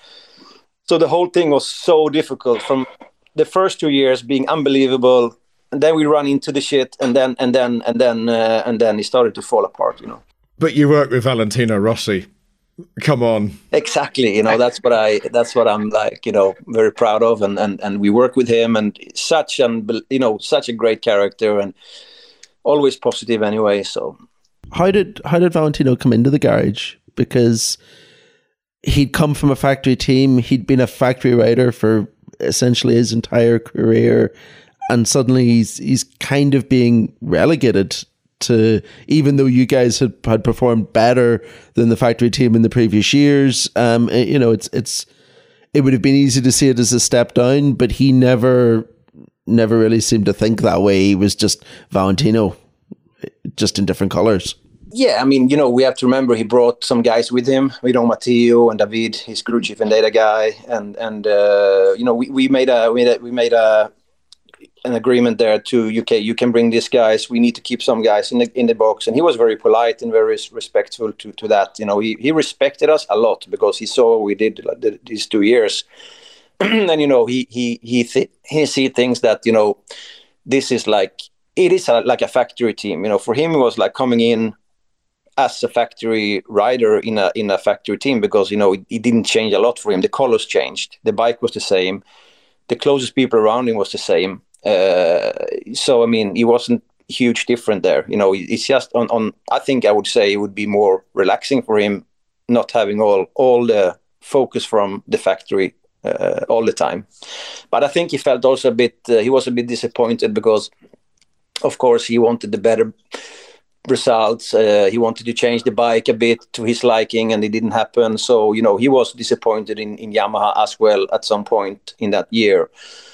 so the whole thing was so difficult. From the first two years being unbelievable, and then we run into the shit, and then and then and then uh, and then it started to fall apart. You know. But you work with Valentino Rossi. Come on. Exactly. You know, that's what I, that's what I'm like, you know, very proud of. And, and, and we work with him, and such an, you know, such a great character, and always positive anyway. So how did, how did Valentino come into the garage? Because he'd come from a factory team. He'd been a factory rider for essentially his entire career. And suddenly he's, he's kind of being relegated to, even though you guys had, had performed better than the factory team in the previous years, um, you know, it's it's it would have been easy to see it as a step down, but he never never really seemed to think that way. He was just Valentino, just in different colors. Yeah, I mean, you know, we have to remember he brought some guys with him, you know, Matteo and David, his crew chief and data guy, and and uh, you know, we, we made a we made a, we made a an agreement there to U K. You can bring these guys. We need to keep some guys in the in the box. And he was very polite and very respectful to, to that. You know, he, he respected us a lot because he saw what we did like, the, these two years. And, you know, he he he th- he see things that, you know, this is like, it is a, like a factory team. You know, for him, it was like coming in as a factory rider in a in a factory team, because, you know, it, it didn't change a lot for him. The colors changed. The bike was the same. The closest people around him was the same. Uh, so I mean, it wasn't huge different there. You know, it's just on, on. I think I would say it would be more relaxing for him, not having all all the focus from the factory uh, all the time. But I think he felt also a bit. Uh, he was a bit disappointed because, of course, he wanted the better results. Uh, he wanted to change the bike a bit to his liking, and it didn't happen. So, you know, he was disappointed in, in Yamaha as well at some point in that year.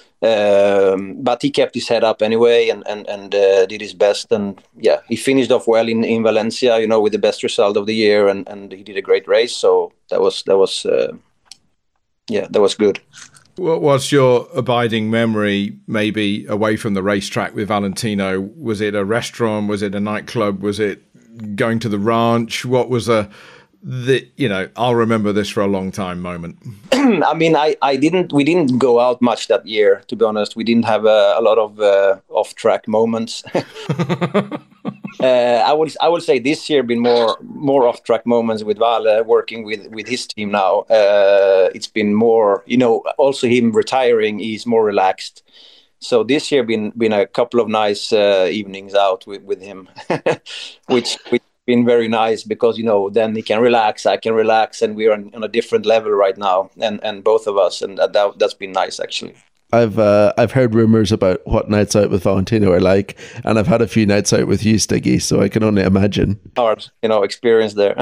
Um, but he kept his head up anyway, and and and uh, did his best, and yeah, he finished off well in, in Valencia, you know, with the best result of the year, and, and he did a great race. So that was that was uh, yeah, that was good. What was your abiding memory, maybe away from the racetrack with Valentino? Was it a restaurant? Was it a nightclub? Was it going to the ranch? What was a the you know, I'll remember this for a long time moment? I mean, I, I didn't. We didn't go out much that year, to be honest. We didn't have a, a lot of uh, off-track moments. uh, I would I would say this year been more more off-track moments with Vale, working with, with his team now. Uh, it's been more, you know. Also, him retiring, he's more relaxed. So this year been been a couple of nice uh, evenings out with with him, which which been very nice because, you know, then he can relax, I can relax, and we're on, on a different level right now, and, and both of us, and that, that's been nice, actually. I've uh, I've heard rumors about what nights out with Valentino are like, and I've had a few nights out with you, Stiggy, so I can only imagine. Hard, you know, experience there.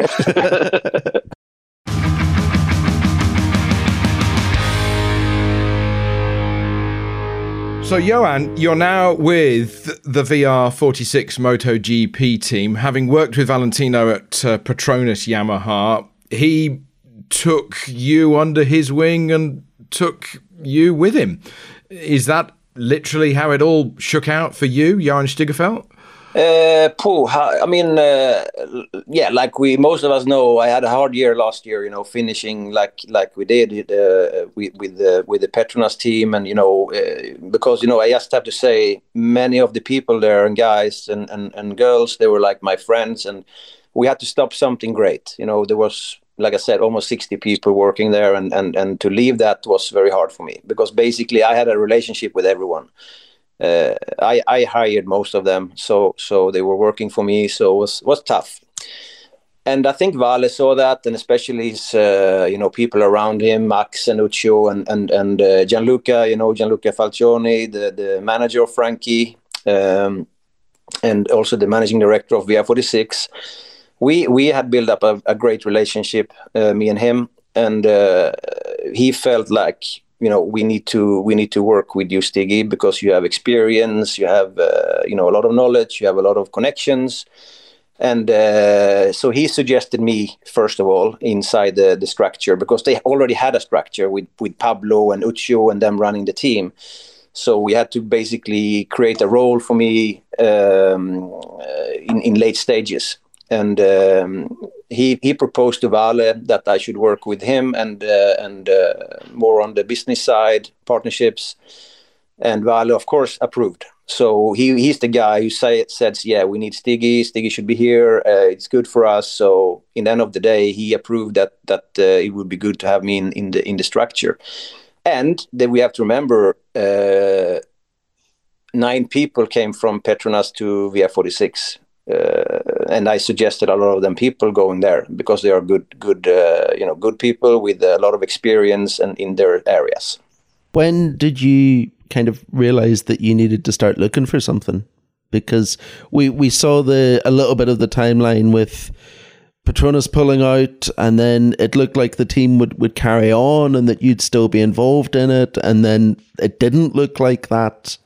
So, Johan, you're now with the V R forty-six MotoGP team, having worked with Valentino at uh, Petronas Yamaha. He took you under his wing and took you with him. Is that literally how it all shook out for you, Johan Stigefelt? Uh, pooh, I mean, uh, yeah, like we most of us know, I had a hard year last year. You know, finishing like like we did uh, with with the with the Petronas team, and you know, uh, because you know, I just have to say, many of the people there and guys and, and and girls, they were like my friends, and we had to stop something great. You know, there was, like I said, almost sixty people working there, and and and to leave that was very hard for me, because basically I had a relationship with everyone. Uh, I, I hired most of them, so so they were working for me, so it was was tough. And I think Vale saw that, and especially his uh, you know, people around him, Max and Uccio and and and uh, Gianluca, you know, Gianluca Falcioni, the the manager of Frankie, um, and also the managing director of V R forty-six. We we had built up a, a great relationship, uh, me and him, and uh, he felt like, you know, we need to we need to work with you, Stiggy, because you have experience, you have uh, you know, a lot of knowledge, you have a lot of connections, and uh, so he suggested me first of all inside the, the structure, because they already had a structure with with Pablo and Uccio and them running the team. So we had to basically create a role for me um, uh, in in late stages. And um, he he proposed to Vale that I should work with him and uh, and uh, more on the business side, partnerships. And Vale, of course, approved. So he he's the guy who say, says, yeah, we need Stiggy. Stiggy should be here. Uh, it's good for us. So in the end of the day, he approved that that uh, it would be good to have me in, in the in the structure. And then we have to remember, uh, nine people came from Petronas to V R forty-six. Uh, and I suggested a lot of them people going there because they are good, good, uh, you know, good people with a lot of experience and in their areas. When did you kind of realize that you needed to start looking for something? Because we, we saw the a little bit of the timeline with Petronas pulling out, and then it looked like the team would, would carry on and that you'd still be involved in it, and then it didn't look like that.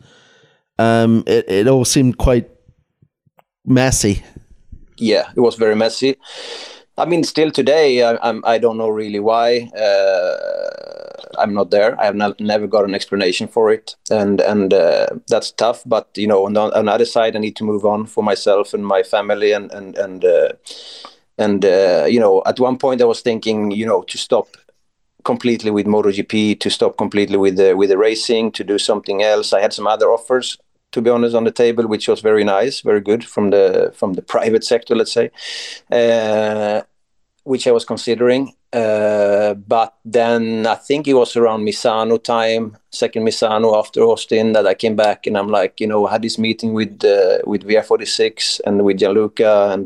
Um, it, it all seemed quite messy. Yeah, it was very messy. I mean, still today, I, I'm, I don't know really why. Uh, I'm not there. I have not, never got an explanation for it. And and uh, that's tough. But, you know, on the, on the other side, I need to move on for myself and my family. And, and, and, uh, and uh, you know, at one point I was thinking, you know, to stop completely with MotoGP, to stop completely with the, with the racing, to do something else. I had some other offers, to be honest, on the table, which was very nice, very good from the from the private sector, let's say, uh, which I was considering. Uh, but then I think it was around Misano time, second Misano after Austin, that I came back and I'm like, you know, I had this meeting with uh, with V R forty-six and with Gianluca, and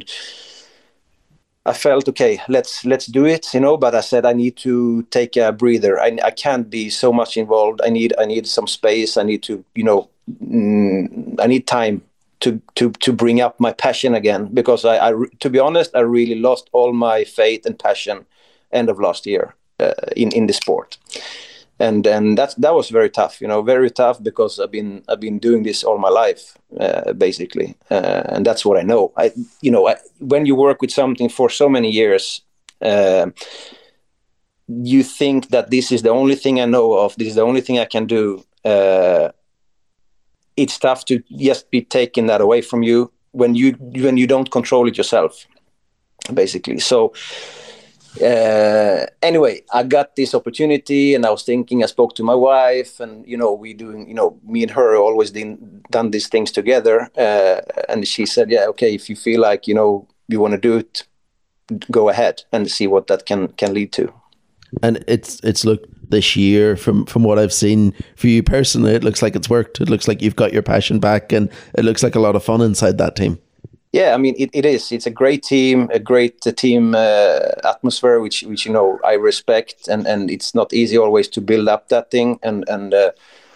I felt, okay, let's let's do it, you know. But I said I need to take a breather. I I can't be so much involved. I need I need some space. I need to, you know. Mm, I need time to, to, to bring up my passion again, because I, I, to be honest, I really lost all my faith and passion end of last year uh, in, in the sport. And and that's, that was very tough, you know, very tough, because I've been I've been doing this all my life, uh, basically. Uh, and that's what I know. I, you know, I, when you work with something for so many years, uh, you think that this is the only thing I know of, this is the only thing I can do. Uh, it's tough to just be taking that away from you when you when you don't control it yourself, basically. So uh, anyway, I got this opportunity, and I was thinking, I spoke to my wife, and you know, we doing, you know, me and her always done, done these things together, uh, and she said, yeah, okay, if you feel like, you know, you want to do it, go ahead and see what that can can lead to. And it's it's looked this year, from from what I've seen for you personally, it looks like it's worked. It looks like you've got your passion back, and it looks like a lot of fun inside that team. Yeah, I mean, it, it is. It's a great team, a great uh, team uh, atmosphere, which, which you know, I respect, and, and it's not easy always to build up that thing. And and uh,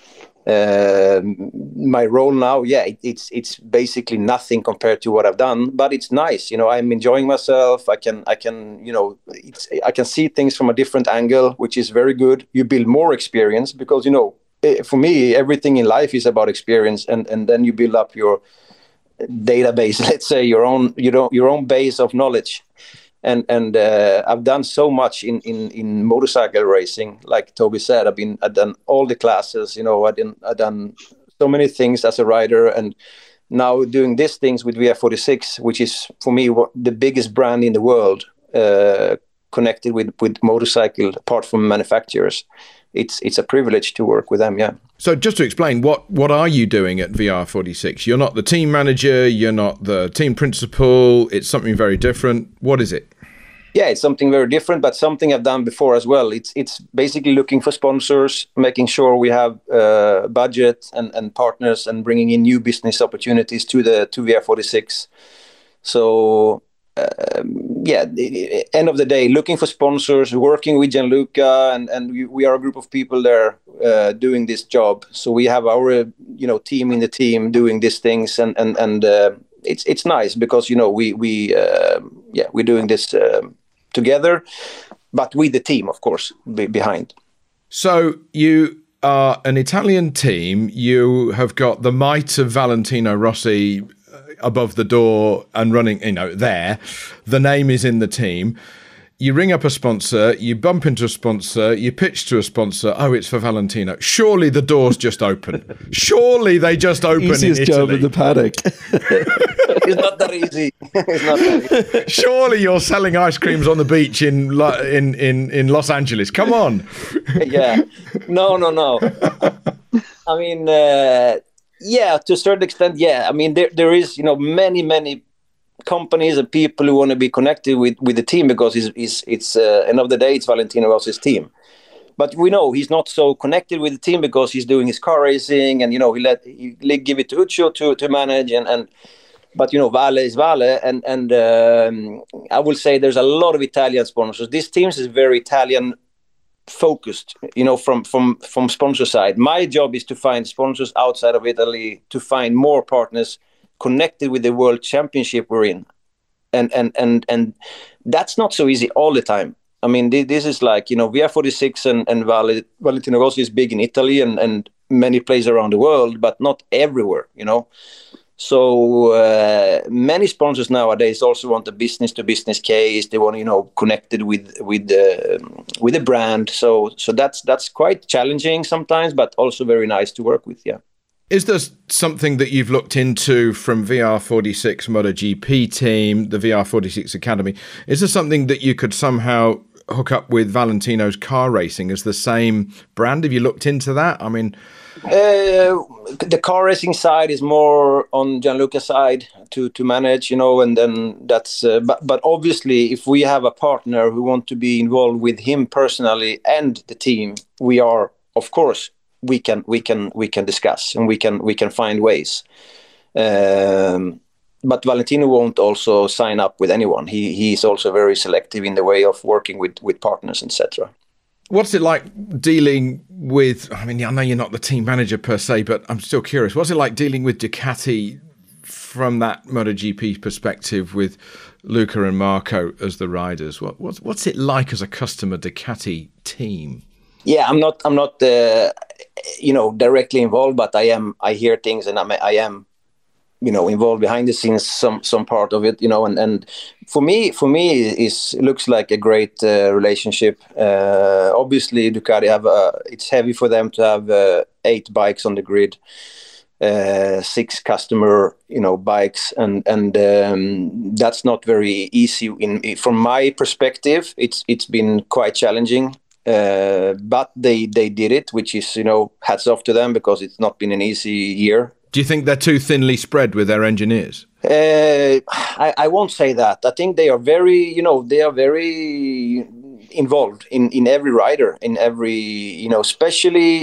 uh, my role now, yeah, it, it's it's basically nothing compared to what I've done, but it's nice. You know, I'm enjoying myself. I can I can you know, it's, I can see things from a different angle, which is very good. You build more experience because you know, for me, everything in life is about experience, and and then you build up your database, let's say your own you know your own base of knowledge, and and uh, I've done so much in, in in motorcycle racing. Like Toby said, I've been I've done all the classes, you know, I done I've done so many things as a rider, and now doing these things with V R forty-six, which is for me what, the biggest brand in the world uh, connected with with motorcycle apart from manufacturers. It's it's a privilege to work with them, yeah. So just to explain, what, what are you doing at V R forty-six? You're not the team manager, you're not the team principal, it's something very different. What is it? Yeah, it's something very different, but something I've done before as well. It's it's basically looking for sponsors, making sure we have uh, budget and, and partners, and bringing in new business opportunities to the to V R forty-six. So Um, yeah, the end of the day, looking for sponsors, working with Gianluca, and and we, we are a group of people there uh, doing this job. So we have our uh, you know team in the team doing these things, and and and uh, it's it's nice because you know we we uh, yeah we're doing this uh, together, but with the team, of course, be behind. So you are an Italian team. You have got the might of Valentino Rossi above the door and running, you know, there. The name is in the team. You ring up a sponsor, you bump into a sponsor, you pitch to a sponsor. Oh, it's for Valentino. Surely the doors just open. Surely they just open. Easiest in job Italy. in the paddock. It's not that easy. It's not that easy. Surely you're selling ice creams on the beach in in in in Los Angeles. Come on. Yeah. No, no, no. I mean. Uh, Yeah, to a certain extent, yeah. I mean, there there is, you know, many, many companies and people who want to be connected with, with the team because it's, it's, it's uh, end of the day, it's Valentino Rossi's team. But we know he's not so connected with the team because he's doing his car racing, and, you know, he let he give it to Uccio to, to manage. And, and But, you know, Vale is Vale. And, and um, I will say there's a lot of Italian sponsors. This team is very Italian focused, you know, from from from sponsor side. My job is to find sponsors outside of Italy, to find more partners connected with the World Championship we're in, and and and and that's not so easy all the time. I mean, this is like, you know, V R forty-six and and Val- Valentino Rossi is big in Italy and and many places around the world, but not everywhere, you know. So uh, many sponsors nowadays also want a business-to-business case. They want, you know, connected with with the with the brand. So so that's that's quite challenging sometimes, but also very nice to work with. Yeah. Is there something that you've looked into from V R forty-six MotoGP team, the V R forty-six Academy? Is there something that you could somehow hook up with Valentino's car racing as the same brand? Have you looked into that? I mean. Uh, the car racing side is more on Gianluca's side to, to manage, you know, and then that's. Uh, but but obviously, if we have a partner who want to be involved with him personally and the team, we are, of course, we can we can we can discuss and we can we can find ways. Um, but Valentino won't also sign up with anyone. He he's also very selective in the way of working with with partners, et cetera. What's it like dealing with, I mean, I know you're not the team manager per se, but I'm still curious. What's it like dealing with Ducati from that MotoGP perspective with Luca and Marco as the riders? What, what's, what's it like as a customer Ducati team? Yeah, I'm not, I'm not, uh, you know, directly involved, but I am, I hear things and I'm, I am, you know, involved behind the scenes, some some part of it, you know, and, and for me, for me, is it looks like a great uh, relationship. Uh, obviously, Ducati have a, it's heavy for them to have uh, eight bikes on the grid, uh, six customer, you know, bikes, and and um, that's not very easy. In from my perspective, it's it's been quite challenging. Uh, but they they did it, which is, you know, hats off to them because it's not been an easy year. Do you think they're too thinly spread with their engineers? Uh, I, I won't say that. I think they are very, you know, they are very involved in, in every rider, in every, you know, especially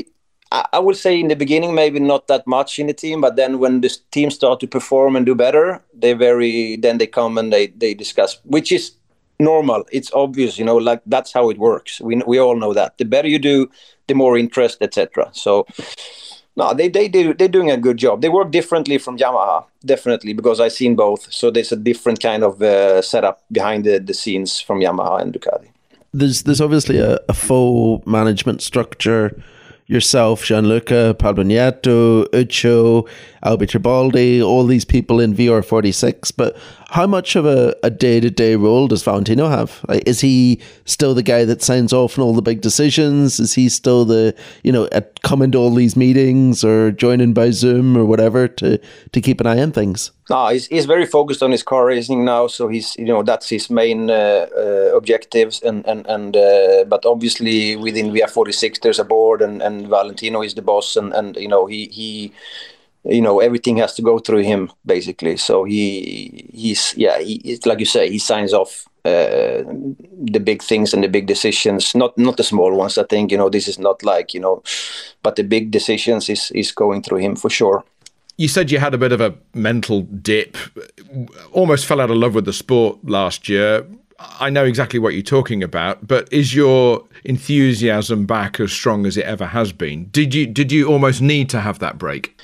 I, I would say in the beginning maybe not that much in the team, but then when the team start to perform and do better, they very then they come and they they discuss, which is normal. It's obvious, you know, like that's how it works. We we all know that. The better you do, the more interest, et cetera. So no, they they do they're doing a good job. They work differently from Yamaha, definitely, because I've seen both. So there's a different kind of uh, setup behind the, the scenes from Yamaha and Ducati. There's there's obviously a, a full management structure. Yourself, Gianluca, Pablo Nieto, Uccio, Albi Tribaldi, all these people in V R forty-six. But how much of a, a day-to-day role does Valentino have? Like, is he still the guy that signs off on all the big decisions? Is he still the, you know, at coming to all these meetings or joining by Zoom or whatever to, to keep an eye on things? No, he's, he's very focused on his car racing now. So he's, you know, that's his main uh, uh, objectives. And, and, and uh, but obviously within V R forty-six, there's a board and, and Valentino is the boss. And, and you know, he, he, you know, everything has to go through him basically. So he, he's, yeah, he, it's like you say, he signs off uh, the big things and the big decisions, not, not the small ones. I think, you know, this is not like, you know, but the big decisions is, is going through him for sure. You said you had a bit of a mental dip, almost fell out of love with the sport last year. I know exactly what you're talking about, but is your enthusiasm back as strong as it ever has been? Did you did you almost need to have that break?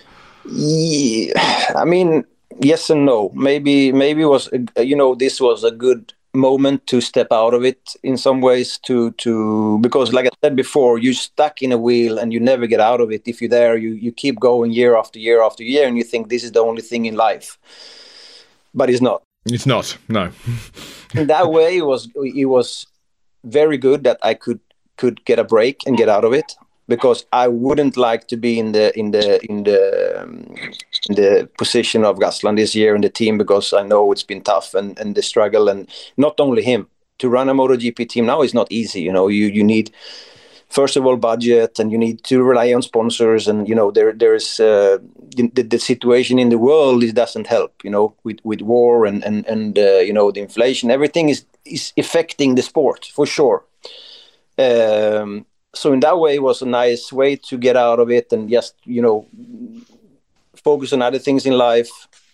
Yeah, I mean, yes and no. Maybe maybe it was you know this was a good moment to step out of it in some ways to to because like I said before, you're stuck in a wheel and you never get out of it. If you're there, you you keep going year after year after year, and you think this is the only thing in life, but it's not. It's not. No. In that way, it was it was very good that I could could get a break and get out of it, because I wouldn't like to be in the in the in the um, in the position of Gasland this year in the team, because I know it's been tough and, and the struggle, and not only him. To run a MotoGP team now is not easy. You know, you you need first of all budget, and you need to rely on sponsors, and you know there there's uh, the, the situation in the world it doesn't help. You know, with with war and and and uh, you know the inflation, everything is is affecting the sport for sure. Um, So in that way, it was a nice way to get out of it and just, you know, focus on other things in life.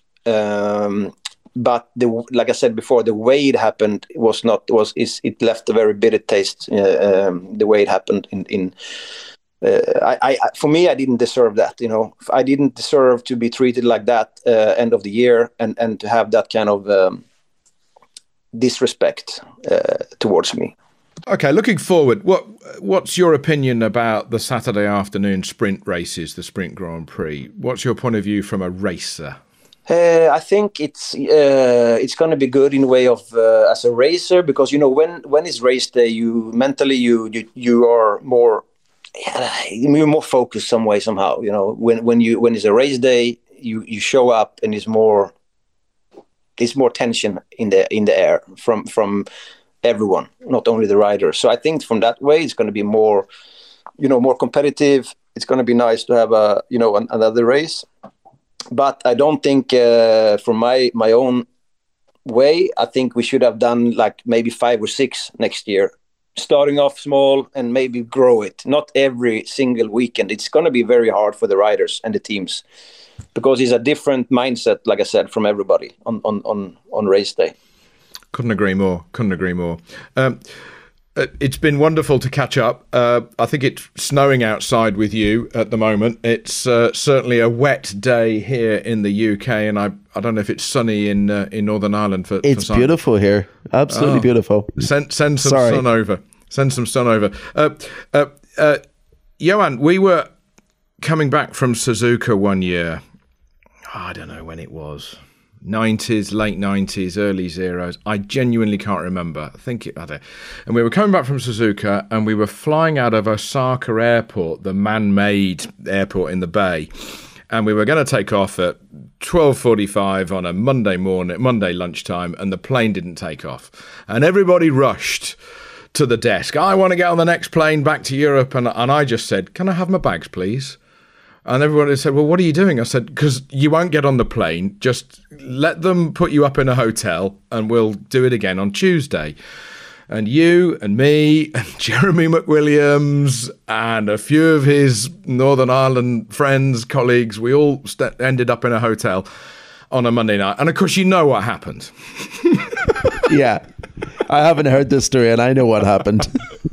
Um, but the, like I said before, the way it happened was not was is it left a very bitter taste. Uh, um, the way it happened in in uh, I, I for me, I didn't deserve that. You know, I didn't deserve to be treated like that uh, end of the year and and to have that kind of um, disrespect uh, towards me. Okay, looking forward, what what's your opinion about the Saturday afternoon sprint races, the Sprint Grand Prix? What's your point of view from a racer? Uh, I think it's uh, it's going to be good in a way of uh, as a racer, because you know when when it's race day, you mentally you you, you are more yeah, you're more focused some way somehow. You know when when you when it's a race day, you, you show up and it's more it's more tension in the in the air from from. everyone, not only the riders. So I think from that way, it's going to be more, you know, more competitive. It's going to be nice to have a, you know, an, another race. But I don't think uh, from my, my own way, I think we should have done like maybe five or six next year, starting off small and maybe grow it. Not every single weekend. It's going to be very hard for the riders and the teams, because it's a different mindset, like I said, from everybody on, on, on, on race day. Couldn't agree more. Couldn't agree more. Um, it's been wonderful to catch up. Uh, I think it's snowing outside with you at the moment. It's uh, certainly a wet day here in the U K, and I I don't know if it's sunny in uh, in Northern Ireland. For it's for beautiful here. Absolutely oh. beautiful. Send send some Sorry. sun over. Send some sun over. Uh, uh, uh, Johan, we were coming back from Suzuka one year. Oh, I don't know when it was. nineties, late nineties, early zeros. I genuinely can't remember. I think it, I don't. And we were coming back from Suzuka, and we were flying out of Osaka Airport, the man-made airport in the bay, and we were going to take off at twelve forty-five on a Monday morning, Monday lunchtime, and the plane didn't take off, and everybody rushed to the desk. I want to get on the next plane back to Europe, and and I just said, "Can I have my bags, please?" And everyone said, well, what are you doing? I said, because you won't get on the plane. Just let them put you up in a hotel and we'll do it again on Tuesday. And you and me and Jeremy McWilliams and a few of his Northern Ireland friends, colleagues, we all st- ended up in a hotel on a Monday night. And of course, you know what happened. Yeah. I haven't heard this story and I know what happened.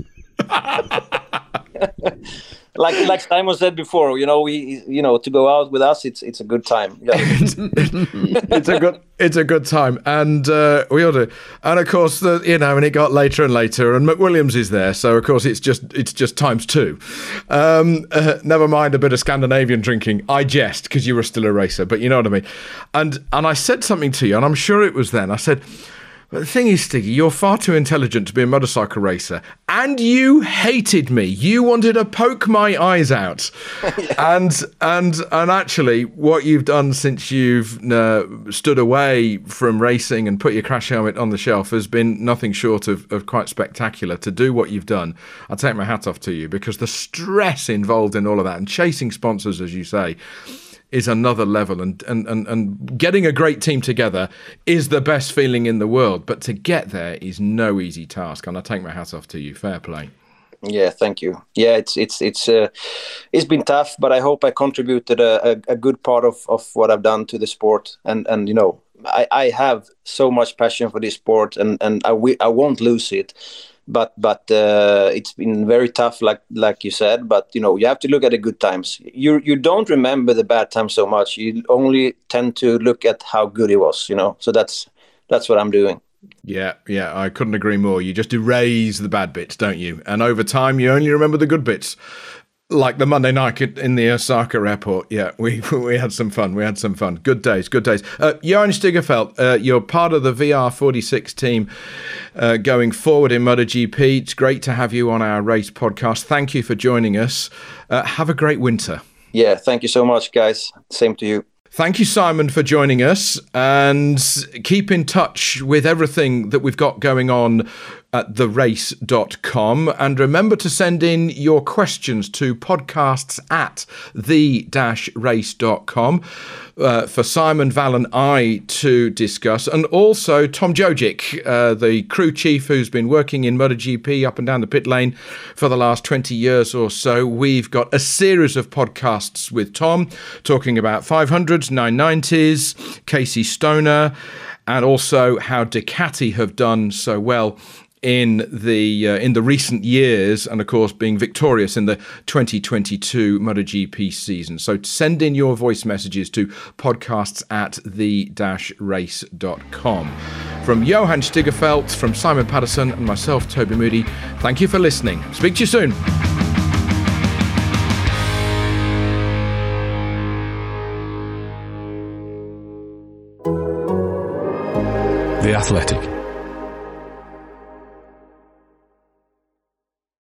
Like like Simon said before, you know, we you know to go out with us, it's it's a good time. Yeah. it's, it's a good it's a good time, and uh, we all do. And of course, the, you know, and it got later and later, and McWilliams is there, so of course it's just it's just times two. Um, uh, never mind a bit of Scandinavian drinking. I jest because you were still a racer, but you know what I mean. And and I said something to you, and I'm sure it was then. I said, but the thing is, Stiggy, you're far too intelligent to be a motorcycle racer. And you hated me. You wanted to poke my eyes out. yeah. And and and actually, what you've done since you've uh, stood away from racing and put your crash helmet on the shelf has been nothing short of, of quite spectacular. To do what you've done, I'll take my hat off to you, because the stress involved in all of that and chasing sponsors, as you say, is another level, and, and, and, and getting a great team together is the best feeling in the world, but to get there is no easy task, and I take my hat off to you. Fair play. Yeah, thank you. Yeah, it's it's it's uh, it's been tough, but I hope I contributed a, a, a good part of, of what I've done to the sport, and and you know I, I have so much passion for this sport, and and I w- I won't lose it. But but uh, it's been very tough, like like you said. But you know, you have to look at the good times. You you don't remember the bad times so much. You only tend to look at how good it was. You know, so that's that's what I'm doing. Yeah, yeah, I couldn't agree more. You just erase the bad bits, don't you? And over time, you only remember the good bits. Like the Monday night in the Osaka airport. Yeah, we we had some fun. We had some fun. Good days, good days. Uh, Johan Stigefelt, uh, you're part of the V R forty-six team uh, going forward in MotoGP. It's great to have you on our race podcast. Thank you for joining us. Uh, have a great winter. Yeah, thank you so much, guys. Same to you. Thank you, Simon, for joining us, and keep in touch with everything that we've got going on at the race dot com. And remember to send in your questions to podcasts at the dash race dot com uh, for Simon, Val and I to discuss. And also Tom Jojic, uh, the crew chief who's been working in MotoGP up and down the pit lane for the last twenty years or so. We've got a series of podcasts with Tom talking about five hundreds, nine nineties, Casey Stoner, and also how Ducati have done so well in the uh, in the recent years, and of course being victorious in the twenty twenty-two MotoGP season. So send in your voice messages to podcasts at the dash race dot com. From Johan Stigefelt, from Simon Patterson and myself, Toby Moody, thank you for listening. Speak to you soon. The Athletic.